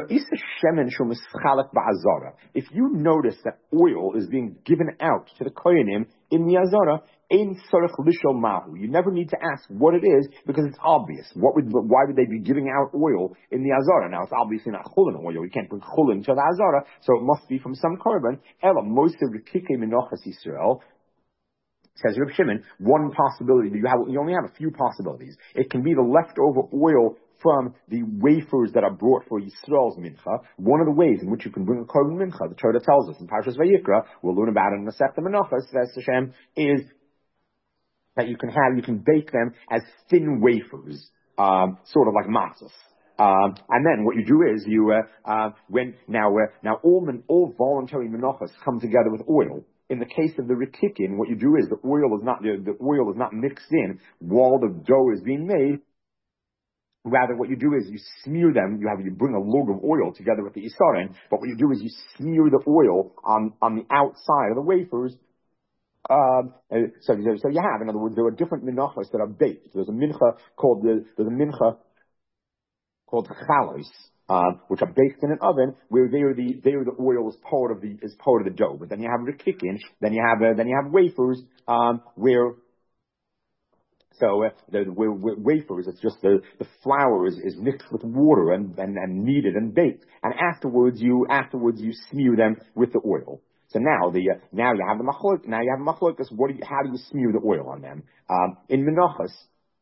if you notice that oil is being given out to the Kohanim in the Azara, ein tzarich lishol mahu. You never need to ask what it is, because it's obvious. What would, why would they be giving out oil in the Azara? Now, it's obviously not chulin oil. You can't bring chulin to the Azara, so it must be from some korban. Ela moser v'kikei menochas Yisrael. Says Reb Shimon, one possibility, you, have, you only have a few possibilities. It can be the leftover oil from the wafers that are brought for Yisrael's mincha. One of the ways in which you can bring a korban mincha, the Torah tells us in Parshas Vayikra, we'll learn about it in the Masechta Menachos, says Hashem, is that you can have, you can bake them as thin wafers, um, sort of like matzahs. Um, and then what you do is you, uh, uh, when, now, uh, now all, all voluntary menachos come together with oil. In the case of the ritikin, what you do is the oil is not, the, the oil is not mixed in while the dough is being made. Rather, what you do is you smear them. You have you bring a log of oil together with the isarin, but what you do is you smear the oil on on the outside of the wafers. Um, so, so you have, in other words, there are different minachos that are baked. There's a mincha called the there's a mincha called chalos, uh, which are baked in an oven, where there the there the oil is part of the is part of the dough. But then you have rikikin, then you have uh, then you have wafers, um, where. So uh, the, the, the wafers, it's just the, the flour is, is mixed with water and, and, and kneaded and baked, and afterwards you afterwards you smear them with the oil. So now the uh, now you have the machlok. Now you have machlokas. What do you, how do you smear the oil on them? Um, in menachos.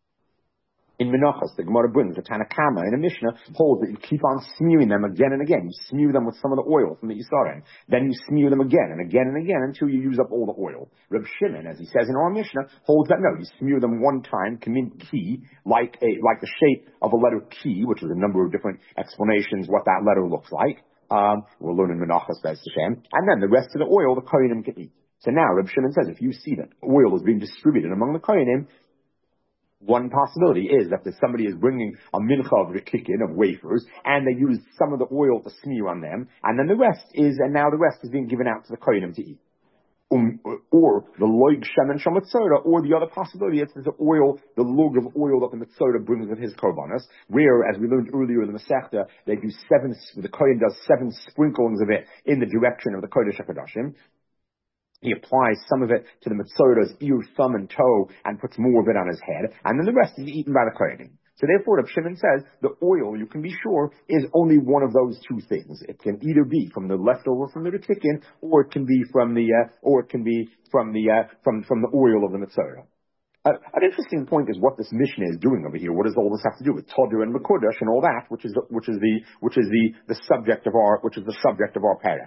In Menachos, the Gemara brings the Tanakama in a Mishnah holds that you keep on smearing them again and again. You smear them with some of the oil from the Yisrael. Then you smear them again and again and again until you use up all the oil. Reb Shimon, as he says in our Mishnah, holds that no, you smear them one time, kamin ki, like a like the shape of a letter ki, which is a number of different explanations what that letter looks like. Um, we'll learn in Menachos Bez Hashem. And then the rest of the oil, the Kohanim can eat. So now Reb Shimon says, if you see that oil is being distributed among the Kohanim, one possibility is that somebody is bringing a mincha of rikikin, of wafers, and they use some of the oil to smear on them, and then the rest is, and now the rest is being given out to the kohenim to eat. Um, or the loig shemen shel mitzora, or the other possibility is the oil, the lug of oil that the mitzora brings with his korbanos, where, as we learned earlier in the Masechta, they do seven, the kohen does seven sprinklings of it in the direction of the Kodesh HaKadoshim. He applies some of it to the mitzora's ear, thumb, and toe, and puts more of it on his head, and then the rest is eaten by the kohenim. So therefore, Reb Shimon says the oil, you can be sure, is only one of those two things. It can either be from the leftover from the retikin, or it can be from the, uh, or it can be from the, uh, from from the oil of the mitzvah. Uh, an interesting point is what this Mishnah is doing over here. What does all this have to do with Todur and Mekudesh and all that, which is the, which is the which is the the subject of our which is the subject of our parah.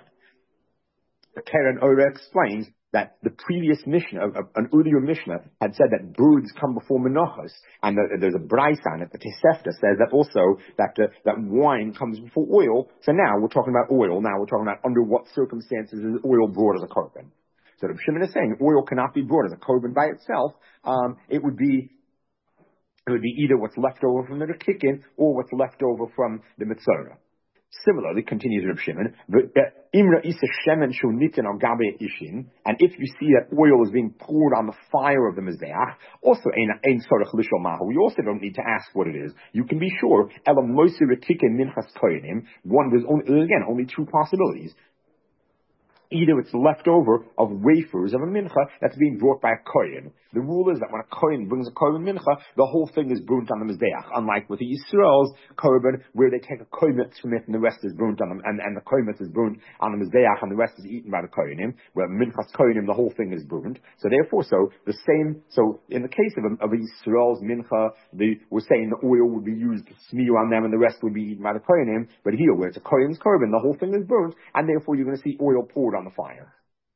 Karen Ora explains that the previous Mishnah, an earlier Mishnah, had said that birds come before Menachos, and the, there's a Bryce on it. The Tosefta says that also that uh, that wine comes before oil. So now we're talking about oil. Now we're talking about under what circumstances is oil brought as a korban. So the Shimon is saying oil cannot be brought as a korban by itself. Um, it would be it would be either what's left over from the Rekikin or what's left over from the Mitzorah. Similarly, continues Reb Shimon, Imra isa shemen shu nitin al gabe ishin, and if you see that oil is being poured on the fire of the mizbeach, also ein sorach lishol mahu. We also don't need to ask what it is. You can be sure. Elam moisi retikin minchas kohenim. One, there's only again only two possibilities. Either it's leftover of wafers of a mincha that's being brought by a kohen. The rule is that when a kohen brings a kohen mincha, the whole thing is burnt on the mizbeach. Unlike with the Yisrael's korban, where they take a kohemitz from it and the rest is burnt on them, and, and the kohemitz is burnt on the mizbeach and the rest is eaten by the kohenim. Where minchas kohenim, the whole thing is burnt. So therefore, so the same. So in the case of a, of a Yisrael's mincha, the, we're saying the oil would be used to smear on them and the rest would be eaten by the kohenim. But here, where it's a kohen's korban, the whole thing is burnt, and therefore you're going to see oil poured on the fire.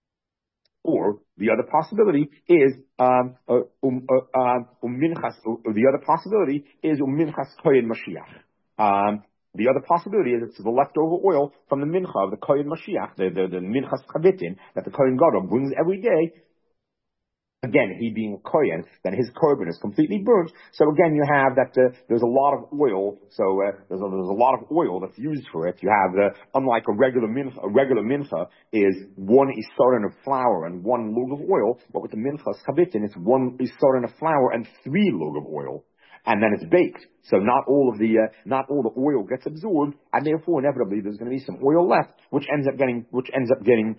Or the other possibility is um, uh, um, uh, um, minchas. Uh, the other possibility is minchas kohen Mashiach. Um, the other possibility is it's the leftover oil from the mincha of the kohen Mashiach, the the, the minchas chavitin that the kohen gadol brings every day. Again, he being a kohen, then his korban is completely burnt. So again, you have that uh, there's a lot of oil. So uh, there's, a, there's a lot of oil that's used for it. You have uh, unlike a regular mincha, a regular mincha is one isarin of flour and one lug of oil. But with the minchas chavitin, it's one isarin of flour and three lug of oil, and then it's baked. So not all of the uh, not all the oil gets absorbed, and therefore inevitably there's going to be some oil left, which ends up getting which ends up getting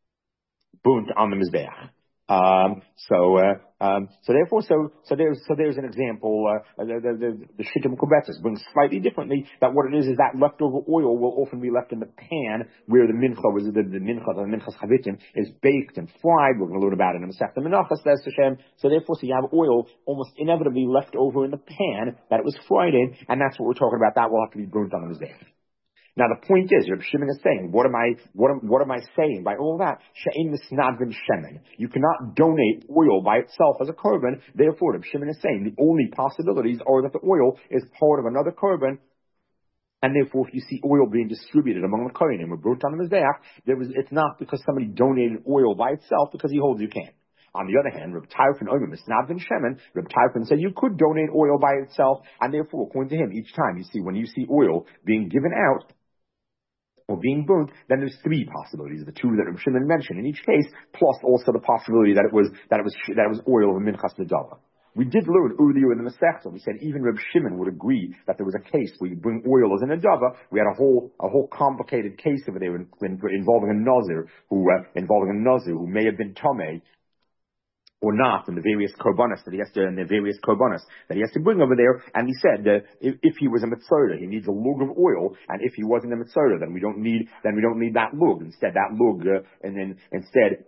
burnt on the mizbeach. Um, so, uh, um, so therefore, so, so there's, so there's an example, uh, the, the, the, the Shittim Kubetzis brings slightly differently that what it is is that leftover oil will often be left in the pan where the mincha was, the, the mincha, the minchas chavitim is baked and fried. We're going to learn about it in the Masechta Menachos, says Hashem. So therefore, so you have oil almost inevitably left over in the pan that it was fried in, and that's what we're talking about. That will have to be burnt on the mizbeach. Now the point is, Reb Shimon is saying, what am I, what am, what am I saying by all that? She'ein misnadvin shemen. You cannot donate oil by itself as a korban. Therefore, Reb Shimon is saying the only possibilities are that the oil is part of another korban, and therefore, if you see oil being distributed among the kohenim or burnt on the mizbeach, there was, it's not because somebody donated oil by itself, because he holds you can't. On the other hand, Reb Tarfon Omer Misnadvin Shemen, Reb Tarfon said you could donate oil by itself, and therefore, according to him, each time you see, when you see oil being given out, or being burnt, then there's three possibilities, the two that Reb Shimon mentioned in each case, plus also the possibility that it was that it was that it was oil of a minchas nedava. We did learn earlier in the Masechta, we said even Reb Shimon would agree that there was a case where you bring oil as a nedava. We had a whole a whole complicated case over there in, in, involving a nazir who uh, involving a nazir who may have been tomei or not, in the various korbanos that he has to, in the various korbanos that he has to bring over there. And he said that if, if he was a mitzvah, he needs a lug of oil, and if he wasn't a mitzvah, then we don't need, then we don't need that lug. Instead, that lug, uh, and then instead,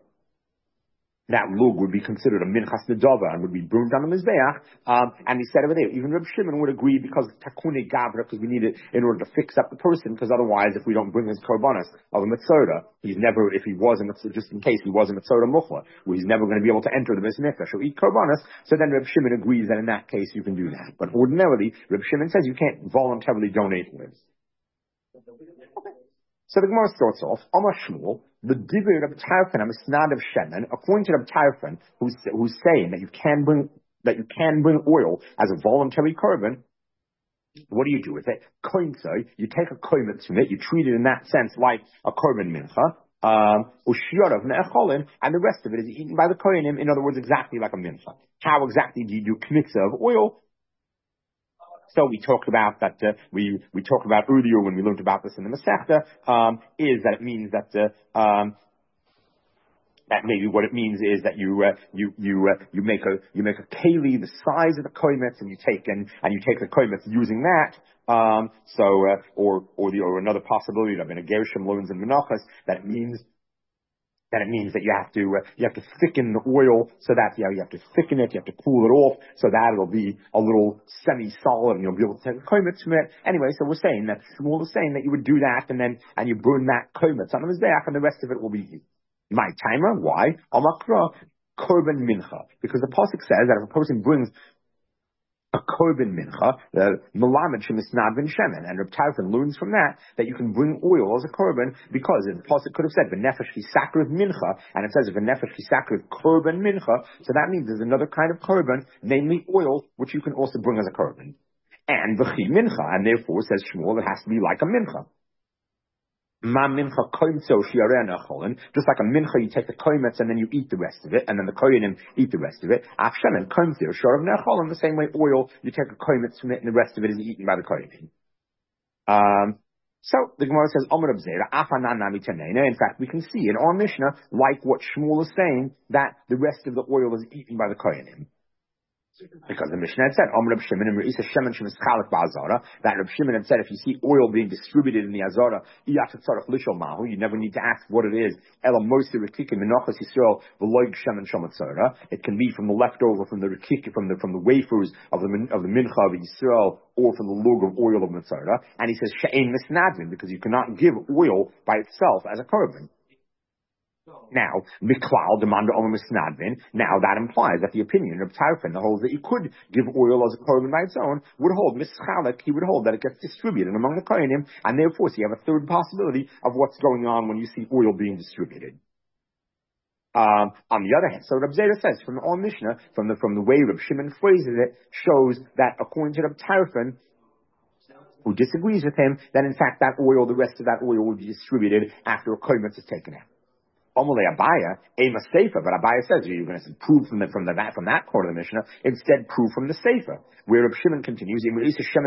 that lug would be considered a minchas nedava and would be burned on the mizbeach. Um, and he said over there, even Reb Shimon would agree because takune gabra, because we need it in order to fix up the person, because otherwise, if we don't bring his korbanos of a mitzvah, he's never, if he was a mitzvah, just in case he was a mitzvah muchla, where he's never going to be able to enter the mizmikdash or eat korbanos. So then Reb Shimon agrees that in that case you can do that. But ordinarily, Reb Shimon says you can't voluntarily donate with. So the Gemara starts off, Amar Shmuel, the Dibur of Tarfon, a misnad of Shemen, according to Reb Tarfon, who's, who's saying that you can bring, that you can bring oil as a voluntary korban. What do you do with it? Koinzai, you take a koimitz from it, you treat it in that sense like a korban mincha. Um, Ushiyarav ne'echolin, and the rest of it is eaten by the kohenim. In other words, exactly like a mincha. How exactly do you do kmitza of oil? So we talked about that. Uh, we we talked about earlier when we learned about this in the Masechta. Um, is that it means that uh, um, that maybe what it means is that you uh, you you uh, you make a you make a keli the size of the koimetz, and you take and and you take the koimetz using that. Um, so uh, or or the or another possibility that in a gershom loans and menachas that it means that it means that you have to uh, you have to thicken the oil so that you know you have to thicken it, you have to cool it off so that it'll be a little semi-solid and you'll be able to take a koimetz from it. Anyway, so we're saying that Shmuel is saying that you would do that and then and you burn that koimetz on the mizbeach and the rest of it will be my timer. Why? Amakra korban mincha, because the pasuk says that if a person brings a korban mincha, the melamed shemisnad ben shemen, and Reb Tarfon learns from that that you can bring oil as a korban because the pasuk could have said v'nefesh kisakriv mincha, and it says v'nefesh kisakriv korban mincha, so that means there's another kind of korban, namely oil, which you can also bring as a korban, and v'chi mincha, and therefore says Shmuel, it has to be like a mincha. Ma mincha koimtzo shiarena cholin. Just like a mincha, you take the koimetz and then you eat the rest of it, and then the koyanim eat the rest of it. Afshemen koimtzo shiarena cholin. The same way oil, you take a koimetz from it, and the rest of it is eaten by the koyanim. Um. So the Gemara says, Omer Abzera, Afanan Nami Tanena. In fact, we can see in our Mishnah, like what Shmuel is saying, that the rest of the oil is eaten by the koyanim. Because the Mishnah had said, Om Reb Shimon and Reisa Shemen Shemischalik Ba'azara, that Reb Shimon had said, if you see oil being distributed in the Azara, you never need to ask what it is. Ela Mosi Rekikim Menochas Yisrael V'loig Shemen Shematzara. It can be from the leftover, from the Rekik, from the from the wafers of the of the Mincha of Yisrael, or from the lug of oil of Mitzara. And he says She'ein Misnadvin, because you cannot give oil by itself as a korban. Now, Miklal demanda omer misnadvin. Now that implies that the opinion of Tarfon, that holds that you could give oil as a korban by its own, would hold mischalek. He would hold that it gets distributed among the kohanim, and therefore, so you have a third possibility of what's going on when you see oil being distributed. Um, on the other hand, so Reb Zera says from the Al Mishnah, from the from the way Reb Shimon phrases it, shows that according to Reb Tarfon, who disagrees with him, that in fact that oil, the rest of that oil, will be distributed after a kohemetz is taken out. Omele Abaya, Ema Sefer, but Abaya says you're going to prove from the, from the from that part of the Mishnah, instead prove from the Sefer, where Reb Shimon continues, that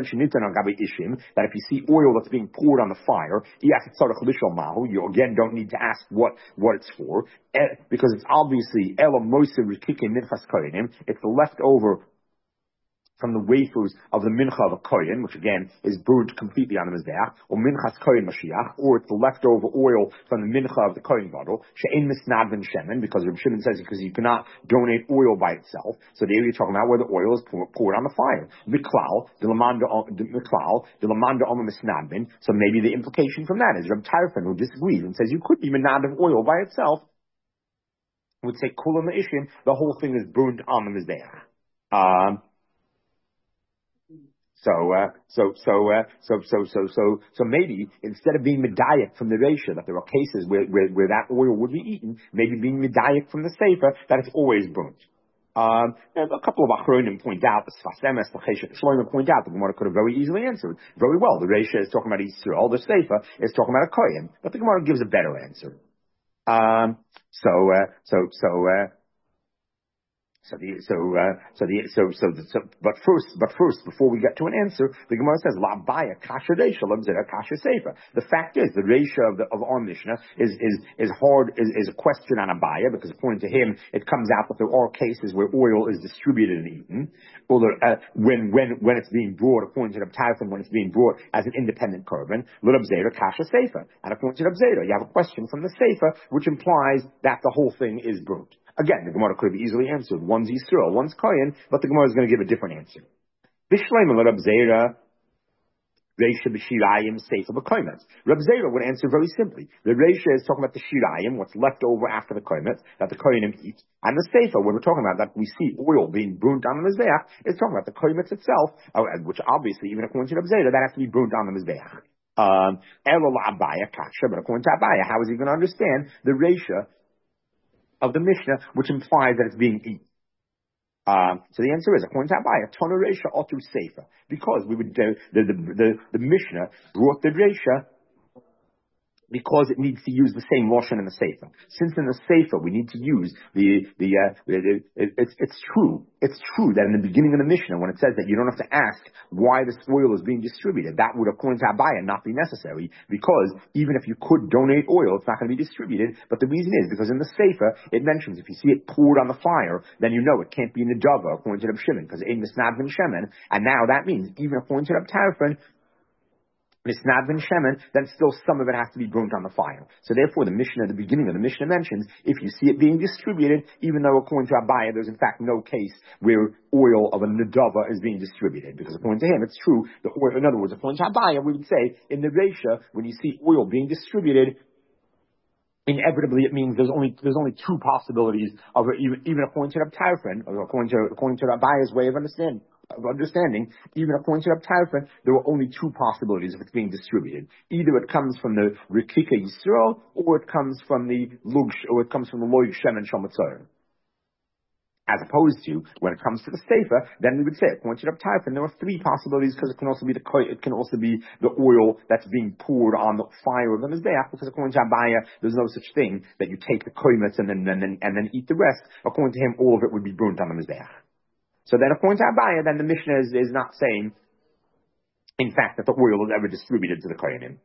if you see oil that's being poured on the fire, you again don't need to ask what, what it's for, because it's obviously Ela Moser Rikikim Minchas Koyanim, it's the leftover from the wafers of the mincha of a kohen, which again is burnt completely on the mizbeach, or minchas kohen mashiach, or it's the leftover oil from the mincha of the kohen bottle, she'ein misnadvin shemen, because Reb Shimon says because you cannot donate oil by itself. So there you're talking about where the oil is poured on the fire. Miklal, the lamanda, miklal, the lamanda omer misnadvin. So maybe the implication from that is Reb Tarfon, who disagrees and says you could be minad of oil by itself, would say kulam ishim, the whole thing is burnt on the mizbeach. Um, So, uh, so, so, uh, so, so, so, so, so maybe instead of being medayik from the Reisha, that there are cases where, where, where that oil would be eaten, maybe being medayik from the Sefer, that it's always burnt. Um, a couple of Achronim point out, the Sfas Emes, the Chesed Shlomo point out, the Gemara could have very easily answered very well. The Reisha is talking about Yisrael, the Sefer is talking about a Kohen, but the Gemara gives a better answer. Um, so, uh, so, so, uh, So the so uh, so the so so, the, so but first but first before we get to an answer, the Gemara says la baya kasha reisha l'mzera kasha sefer. The fact is the reisha of the of our Mishnah is is is hard is, is a question on a baya, because according to him it comes out that there are cases where oil is distributed and eaten, or there, uh, when when when it's being brought according to the Tarfon, when it's being brought as an independent korban l'mzera kasha sefer, and according to the Zera you have a question from the sefer which implies that the whole thing is burnt. Again, the Gemara could have easily answered. One's Yisrael, one's Kohen, but the Gemara is going to give a different answer. Bishleim and Reb Zera, Reisha b'shirayim sefer b'koimetz. Reb Zera would answer very simply. The Reisha is talking about the shirayim, what's left over after the koimetz, that the kohenim eat. And the sefer, when we're talking about that, we see oil being burnt on the mizbeach, is talking about the koimetz itself, which obviously, even according to Reb Zera, that has to be burnt on the mizbeach. Um, Elul Abaya kasha, but according to Abaya, how is he going to understand the Reisha of the Mishnah, which implies that it's being eaten? Um, so the answer is, according to Abaya, Tona Reisha Otu Sefer, because we would do, the, the, the, the Mishnah brought the Reisha because it needs to use the same lashon in the sefer. Since in the sefer we need to use the the uh, it, it, it's it's true it's true that in the beginning of the Mishnah when it says that you don't have to ask why this oil is being distributed, that would according to Abaya not be necessary, because even if you could donate oil, it's not going to be distributed. But the reason is because in the sefer it mentions if you see it poured on the fire, then you know it can't be nedava according to Reb Shimon, because it ain't misnad ben shemen, and now that means even according to Reb Tarfon, Misnad ben Shemen, then still some of it has to be burnt on the fire. So therefore, the Mishnah at the beginning of the Mishnah mentions, if you see it being distributed, even though according to Abaya, there's in fact no case where oil of a Nadava is being distributed. Because according to him, it's true, the oil, in other words, according to Abaya, we would say, in the Reisha, when you see oil being distributed, inevitably it means there's only there's only two possibilities of it, even, even according to Reb Tarfon, or according to according to Abaya's way of understanding. Of understanding, even according to Reb Tarfon, there were only two possibilities of it being distributed. Either it comes from the Rikika Yisrael, or it comes from the Lug, or it comes from the Loig Shem and Shomatzor. As opposed to, when it comes to the Sefer, then we would say, according to Reb Tarfon, there are three possibilities, because it can also be the it can also be the oil that's being poured on the fire of the Mizbeach, because according to Abaya, there's no such thing that you take the koimetz and then, and then and then eat the rest. According to him, all of it would be burnt on the Mizbeach. So then according to Abaya, then the Mishnah is, is not saying, in fact, that the oil is ever distributed to the Kohanim.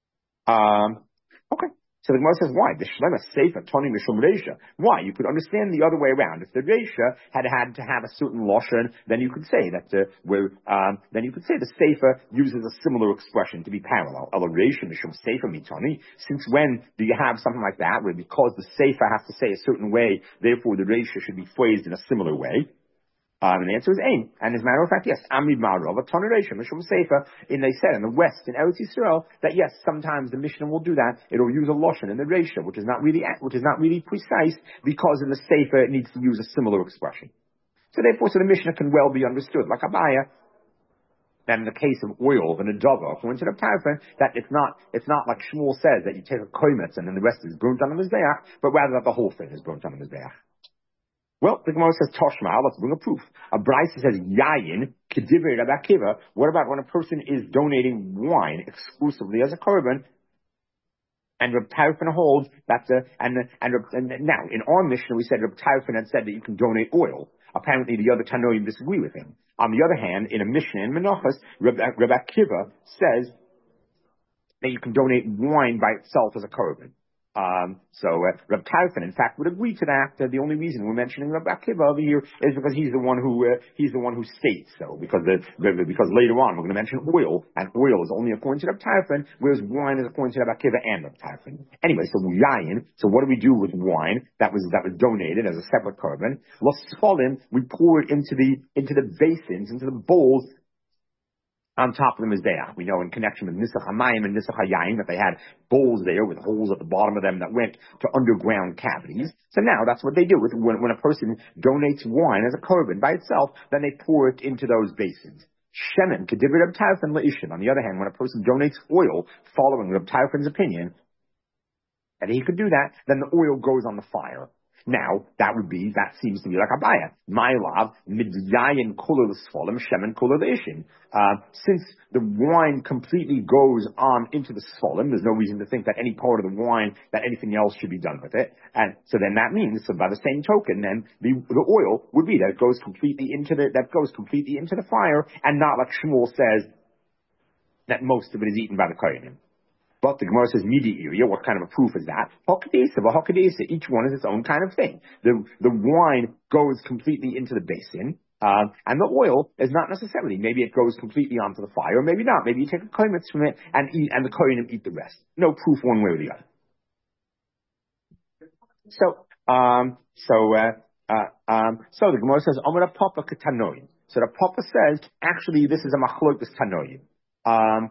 Um, okay. So the Gemara says, why? The Shlema Sefer Toni Mishum Reisha. Why? You could understand the other way around. If the Reisha had had to have a certain lashon, then you could say that, uh, where, um, then you could say the Sefer uses a similar expression to be parallel. Ela Reisha Mishum Sefer Mitoni. Since when do you have something like that, where because the Sefer has to say a certain way, therefore the Reisha should be phrased in a similar way? Um, and the answer is aim. And as a matter of fact, yes, Amid Ma'arav, a Toneration, Mishum Sefer, and they said in the West, in Eretz Yisrael, that yes, sometimes the Mishnah will do that. It'll use a Lashon in the Reisha, which is not really, which is not really precise, because in the Sefer it needs to use a similar expression. So therefore, so the Mishnah can well be understood, like Abaya, that in the case of oil, the Nadava, according to the Tarfon, that it's not, it's not like Shmuel says, that you take a koimetz and then the rest is burnt on the Mizbeach, but rather that the whole thing is burnt on the Mizbeach. Well, the Gemara says Toshma. Let's bring a proof. A Brisa says Yayin Kedivrei Rabbi Akiva. What about when a person is donating wine exclusively as a korban? And Reb Tarfon holds that the and and, and now in our Mishnah we said Reb Tarfon had said that you can donate oil. Apparently the other Tanoim disagree with him. On the other hand, in a Mishnah in Menachos, Reb, Reb Akiva says that you can donate wine by itself as a korban. Um, so uh, Reb Tarfon, in fact, would agree to that. Uh, the only reason we're mentioning Reb Akiva over here is because he's the one who uh, he's the one who states so. Because the, because later on we're going to mention oil, and oil is only according to Reb Tarfon, whereas wine is according to Reb Akiva and Reb Tarfon. Anyway, so yayin. So what do we do with wine that was that was donated as a separate korban? L'sfolim, we pour it into the into the basins, into the bowls on top of the Mizbeach. We know in connection with Nisach HaMayim and Nisach HaYayin that they had bowls there with holes at the bottom of them that went to underground cavities. So now that's what they do. With, when, when a person donates wine as a korban by itself, then they pour it into those basins. Shemen, Kedivrei Reb Tarfon Le'ishin. On the other hand, when a person donates oil, following Reb Tarfon's opinion, and he could do that, then the oil goes on the fire. Now, that would be, that seems to be like Abaya. Ma'alav, midyayin kula l'sfolim, shemen kula l'ishin. Uh, since the wine completely goes on into the sfolim, there's no reason to think that any part of the wine, that anything else should be done with it. And so then that means, so by the same token, then the, the oil would be that it goes completely into the, that goes completely into the fire, and not like Shmuel says, that most of it is eaten by the Kohanim. But the Gemara says, midi area, what kind of a proof is that? Hakadesa, but Hakadesa, each one is its own kind of thing. The, the wine goes completely into the basin, uh, and the oil is not necessarily. Maybe it goes completely onto the fire, or maybe not. Maybe you take a koimetz from it and eat, and the kohanim eat the rest. No proof one way or the other. So, um, so, uh, uh, um, so the Gemara says, Amar Papa Ketanoim. So the Papa says, actually, this is a machlokas Tanoim. Um,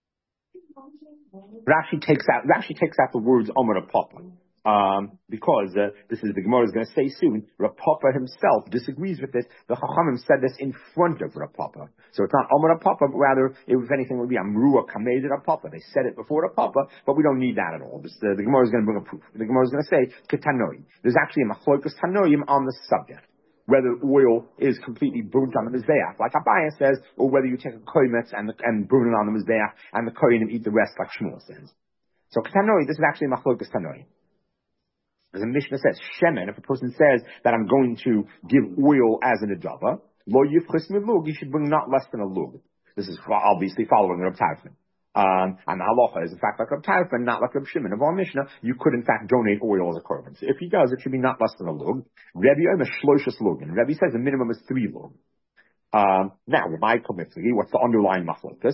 Rashi takes out Rashi takes out the words Omer Papa, um, because uh, this is the Gemara is going to say soon. Rav Papa himself disagrees with this. The Chachamim said this in front of Rav Papa, so it's not Omer Papa, but rather, if anything, it would be Amrua Kamed Rav Papa. They said it before Rav Papa, but we don't need that at all. This, uh, the Gemara is going to bring a proof. The Gemara is going to say Ketanoim. There's actually a Machlokas Tanoim on the subject. Whether oil is completely burnt on the Mizbeach, like Abaya says, or whether you take a koimetz and, and burn it on the Mizbeach, and the kohanim eat the rest, like Shmuel says. So Tanoi, this is actually Machlokas Tanoi. As the Mishnah says, Shemen, if a person says that I'm going to give oil as an adava, lo yifchis milug, you should bring not less than a lug. This is obviously following Reb Tarfon. Um, and the halacha is in fact like Reb Tarfon, not like Reb Shimon. Of our Mishnah, you could in fact donate oil as a korban. So if he does, it should be not less than a lug. Rebbe Omer shloshas lugin. Rebbe says the minimum is three lug. Um, now, my committee, what's the underlying machlokas?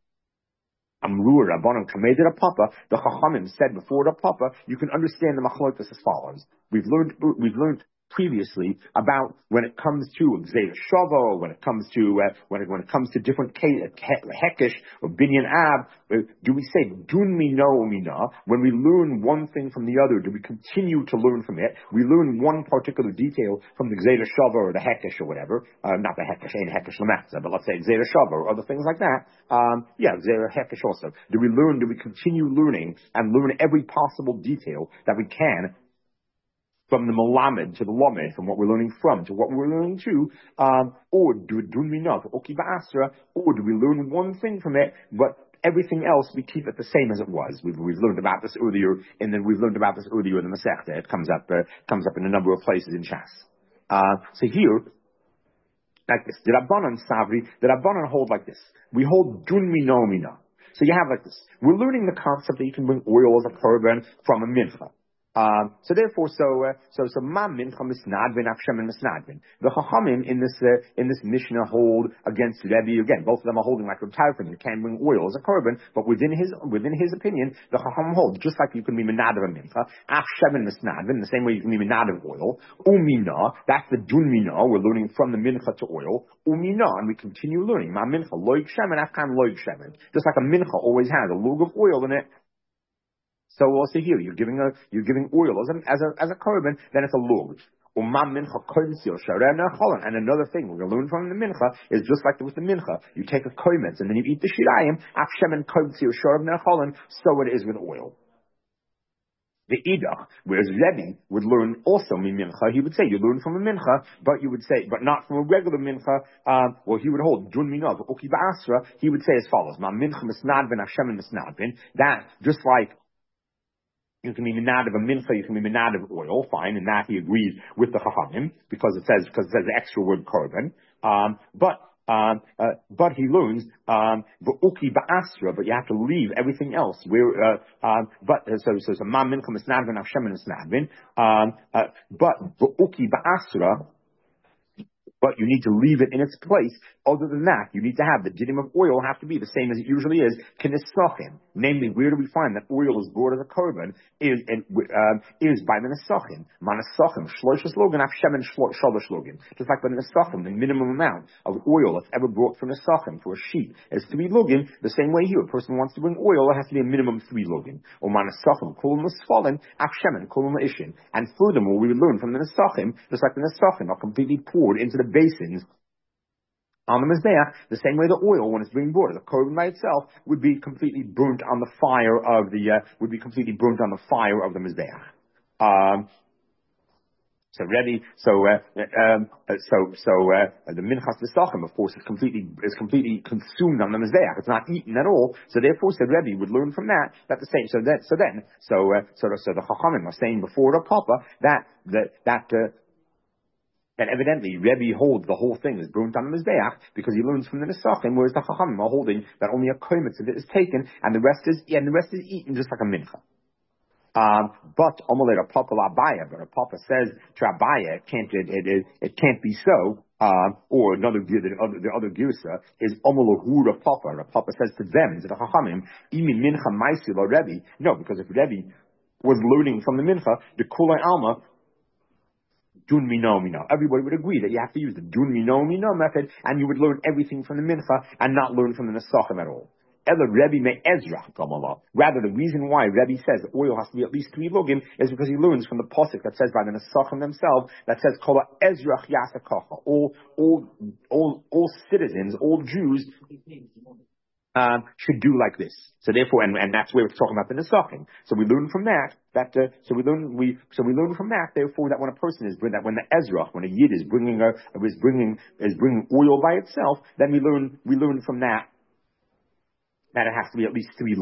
Amrur Rabbanon Kamei a Papa, the Chachamim said before the Papa, you can understand the machlokas as follows. We've learned, we've learned previously about when it comes to Gzeir Shava, when it comes to uh, when it when it comes to different hekesh or binyan ab, uh, do we say dun mina or mina? When we learn one thing from the other, do we continue to learn from it? We learn one particular detail from the Gzeir Shava or the hekesh or whatever, uh, not the hekesh, ain't hekesh lamachza, but let's say Gzeir Shava or other things like that. Um, yeah, Gzeir hekesh also. Do we learn? Do we continue learning and learn every possible detail that we can? From the Malamed to the Lamed, from what we're learning from to what we're learning to, um, or do it dun minat, oki ba'asra, or do we learn one thing from it, but everything else we keep it the same as it was. We've, we've learned about this earlier, and then we've learned about this earlier in the Masechta. It comes up, uh, comes up in a number of places in Shas. Uh, so here, like this, the Rabbanan Savri, the Rabbanan hold like this. We hold dun mino mina. So you have like this. We're learning the concept that you can bring oil as a korban from a mincha. Um, so therefore, so uh, so so ma mincha misnadvin afshem and misnadvin. The chachamim in this uh, in this Mishnah hold against Rebbe again. Both of them are holding like Reb Tarfon. You can bring oil as a korban, but within his within his opinion, the chachamim hold just like you can be menadav a mincha afshem and misnadvin, the same way you can be menadav oil. Umina, that's the dun mina. We're learning from the mincha to oil. Umina, and we continue learning ma mincha loig shemen afkam loig shemen. Just like a mincha always has a lug of oil in it. So also here, you're giving a, you're giving oil as a, as a, as a korban, then it's a lug. And another thing we're going to learn from the mincha is just like with the mincha, you take a kometz and then you eat the shirayim, so it is with oil. The idach, whereas Rebbe would learn also mi mincha, he would say you learn from a mincha, but you would say, but not from a regular mincha. Um, well, he would hold dun minav uki ba'asra. He would say as follows: Ma mincha misnadvin Hashem misnadvin. That just like you can be minad of a mincha, you can be minad of oil, fine, and that he agrees with the chachamim because it says because it says the extra word korban. Um, but um, uh, but he learns um, uki ba'asra, but you have to leave everything else. Where uh, um, but uh, so so so ma mincha misnadvin Hashem misnadvin. Um, uh, but uki ba'asra. But you need to leave it in its place. Other than that, you need to have the dinim of oil have to be the same as it usually is. Kinesachim, namely, where do we find that oil is brought as a korban? Is and um, is by the nesachim. Manasachim shloshas logan afshemen shalosh logan. Just like by the nesachim, the minimum amount of oil that's ever brought from nesachim for a sheep is three logan. The same way here, a person wants to bring oil, it has to be a minimum of three logan. Or manasachim kolum l'sfalin afshemen kolum l'ishin. And furthermore, we would learn from the nesachim, just like the nesachim are completely poured into the basins on the mizbeach, the same way the oil, when it's being brought, the korban by itself would be completely burnt on the fire of the uh, would be completely burnt on the fire of the mizbeach. Um, so ready, so uh, um, so so uh, the minchas v'sachim, of course, is completely is completely consumed on the mizbeach. It's not eaten at all. So therefore, said Rebbe would learn from that that the same. So that so then so uh, so so the chachamim are saying before the papa that that that. Uh, And evidently, Rebbe holds the whole thing is burnt on the mizbeach because he learns from the Nesachim, whereas the Chachamim are holding that only a kometz of it is taken and the rest is and the rest is eaten just like a mincha. Um, but Omer a Papa Abaya, but a Papa says to Abaya, it can't it, it, it, it can't be so. Um, or another the other the other girsa is Omer Lahura Papa. A Papa says to them to the Chachamim, Imi mincha ma'isi la Rebbe. No, because if Rebbe was learning from the mincha, the Kulei Alma. Dun mino mino. Everybody would agree that you have to use the dun mino mino method, and you would learn everything from the mincha and not learn from the nesachim at all. Ela Rebbe me Ezra Gamala. Rather, the reason why Rebbe says the oil has to be at least three logim is because he learns from the pasuk that says by the nesachim themselves that says Kola Ezra Yasakacha. All all all all citizens, all Jews. Um, should do like this. So therefore, and, and that's where it's talking about the nesachim. So we learn from that that uh, so we learn we so we learn from that. Therefore, that when a person is that when the Ezra, when a yid is bringing a is bringing is bringing oil by itself, then we learn we learn from that that it has to be at least three logim.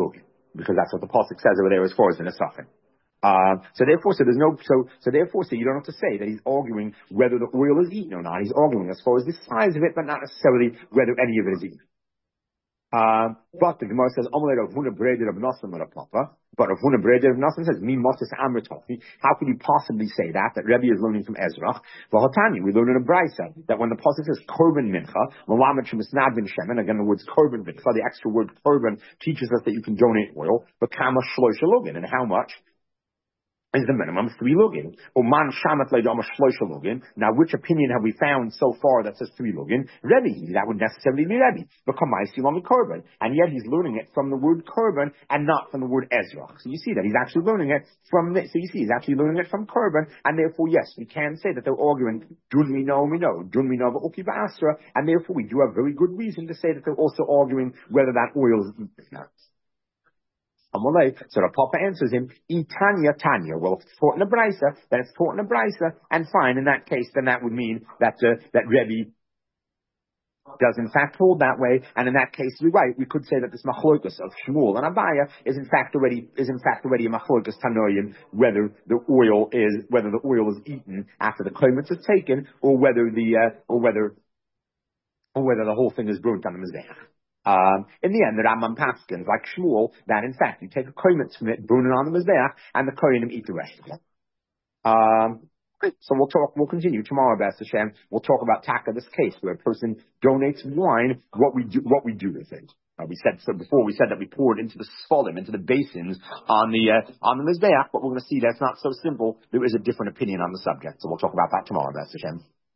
because that's what the pasuk says over there as far as in a suffix. Uh, so therefore, so there's no, so, so therefore, so you don't have to say that he's arguing whether the oil is eaten or not. He's arguing as far as the size of it, but not necessarily whether any of it is eaten. Uh, but the Gemara says, Amalei Rav Huna Breded of Nasim or Papa. But Rav Huna Breded of Nasim says, Mi Moses Amritofi. How could you possibly say that? That Rebbe is learning from Ezra. V'Hotani, we learn in a Brisa that when the pasuk says Korban Mincha, Malamed Shemisnad Ben Shemen, again the words Korban Mincha, the extra word Korban teaches us that you can donate oil. But Kama Shloisha Lugin, and how much? Is the minimum three lugin. Oman shamat leidama shloisha lugin. Now, which opinion have we found so far that says three lugin? Rebbe. That would necessarily be Rebbe. Become Ma'asilami korban. And yet he's learning it from the word korban and not from the word Ezra. So you see that he's actually learning it from this. So you see he's actually learning it from korban. And therefore, yes, we can say that they're arguing dun mi no mi no, dun mi no v'uki ba'asra. And therefore, we do have very good reason to say that they're also arguing whether that oil is eaten or not. Amalei. So the Papa answers him, Itanya Tanya. Well, if it's taught in a Brisa, then it's taught in a Brisa, and fine, in that case, then that would mean that, uh, that Rebbe does in fact hold that way, and in that case, you're right, we could say that this machlokas of Shmuel and Abaya is in fact already, is in fact already a machlokas Tanoim, whether the oil is, whether the oil is eaten after the claimants is taken, or whether the, uh, or whether, or whether the whole thing is burnt on the Mizbeach. Um, in the end, the Rambam paskins, like Shmuel, that in fact you take a kohemet from it, burn it on the mizbeach, and the kohenim eat the rest of it. Um, so we'll talk. We'll continue tomorrow, B'ez Hashem. We'll talk about taka, this case where a person donates wine. What we do, what we do with it. Uh, we said so before. We said that we pour it into the sfolim, into the basins on the uh, on the mizbeach. But we're going to see that's not so simple. There is a different opinion on the subject. So we'll talk about that tomorrow, B'ez Hashem.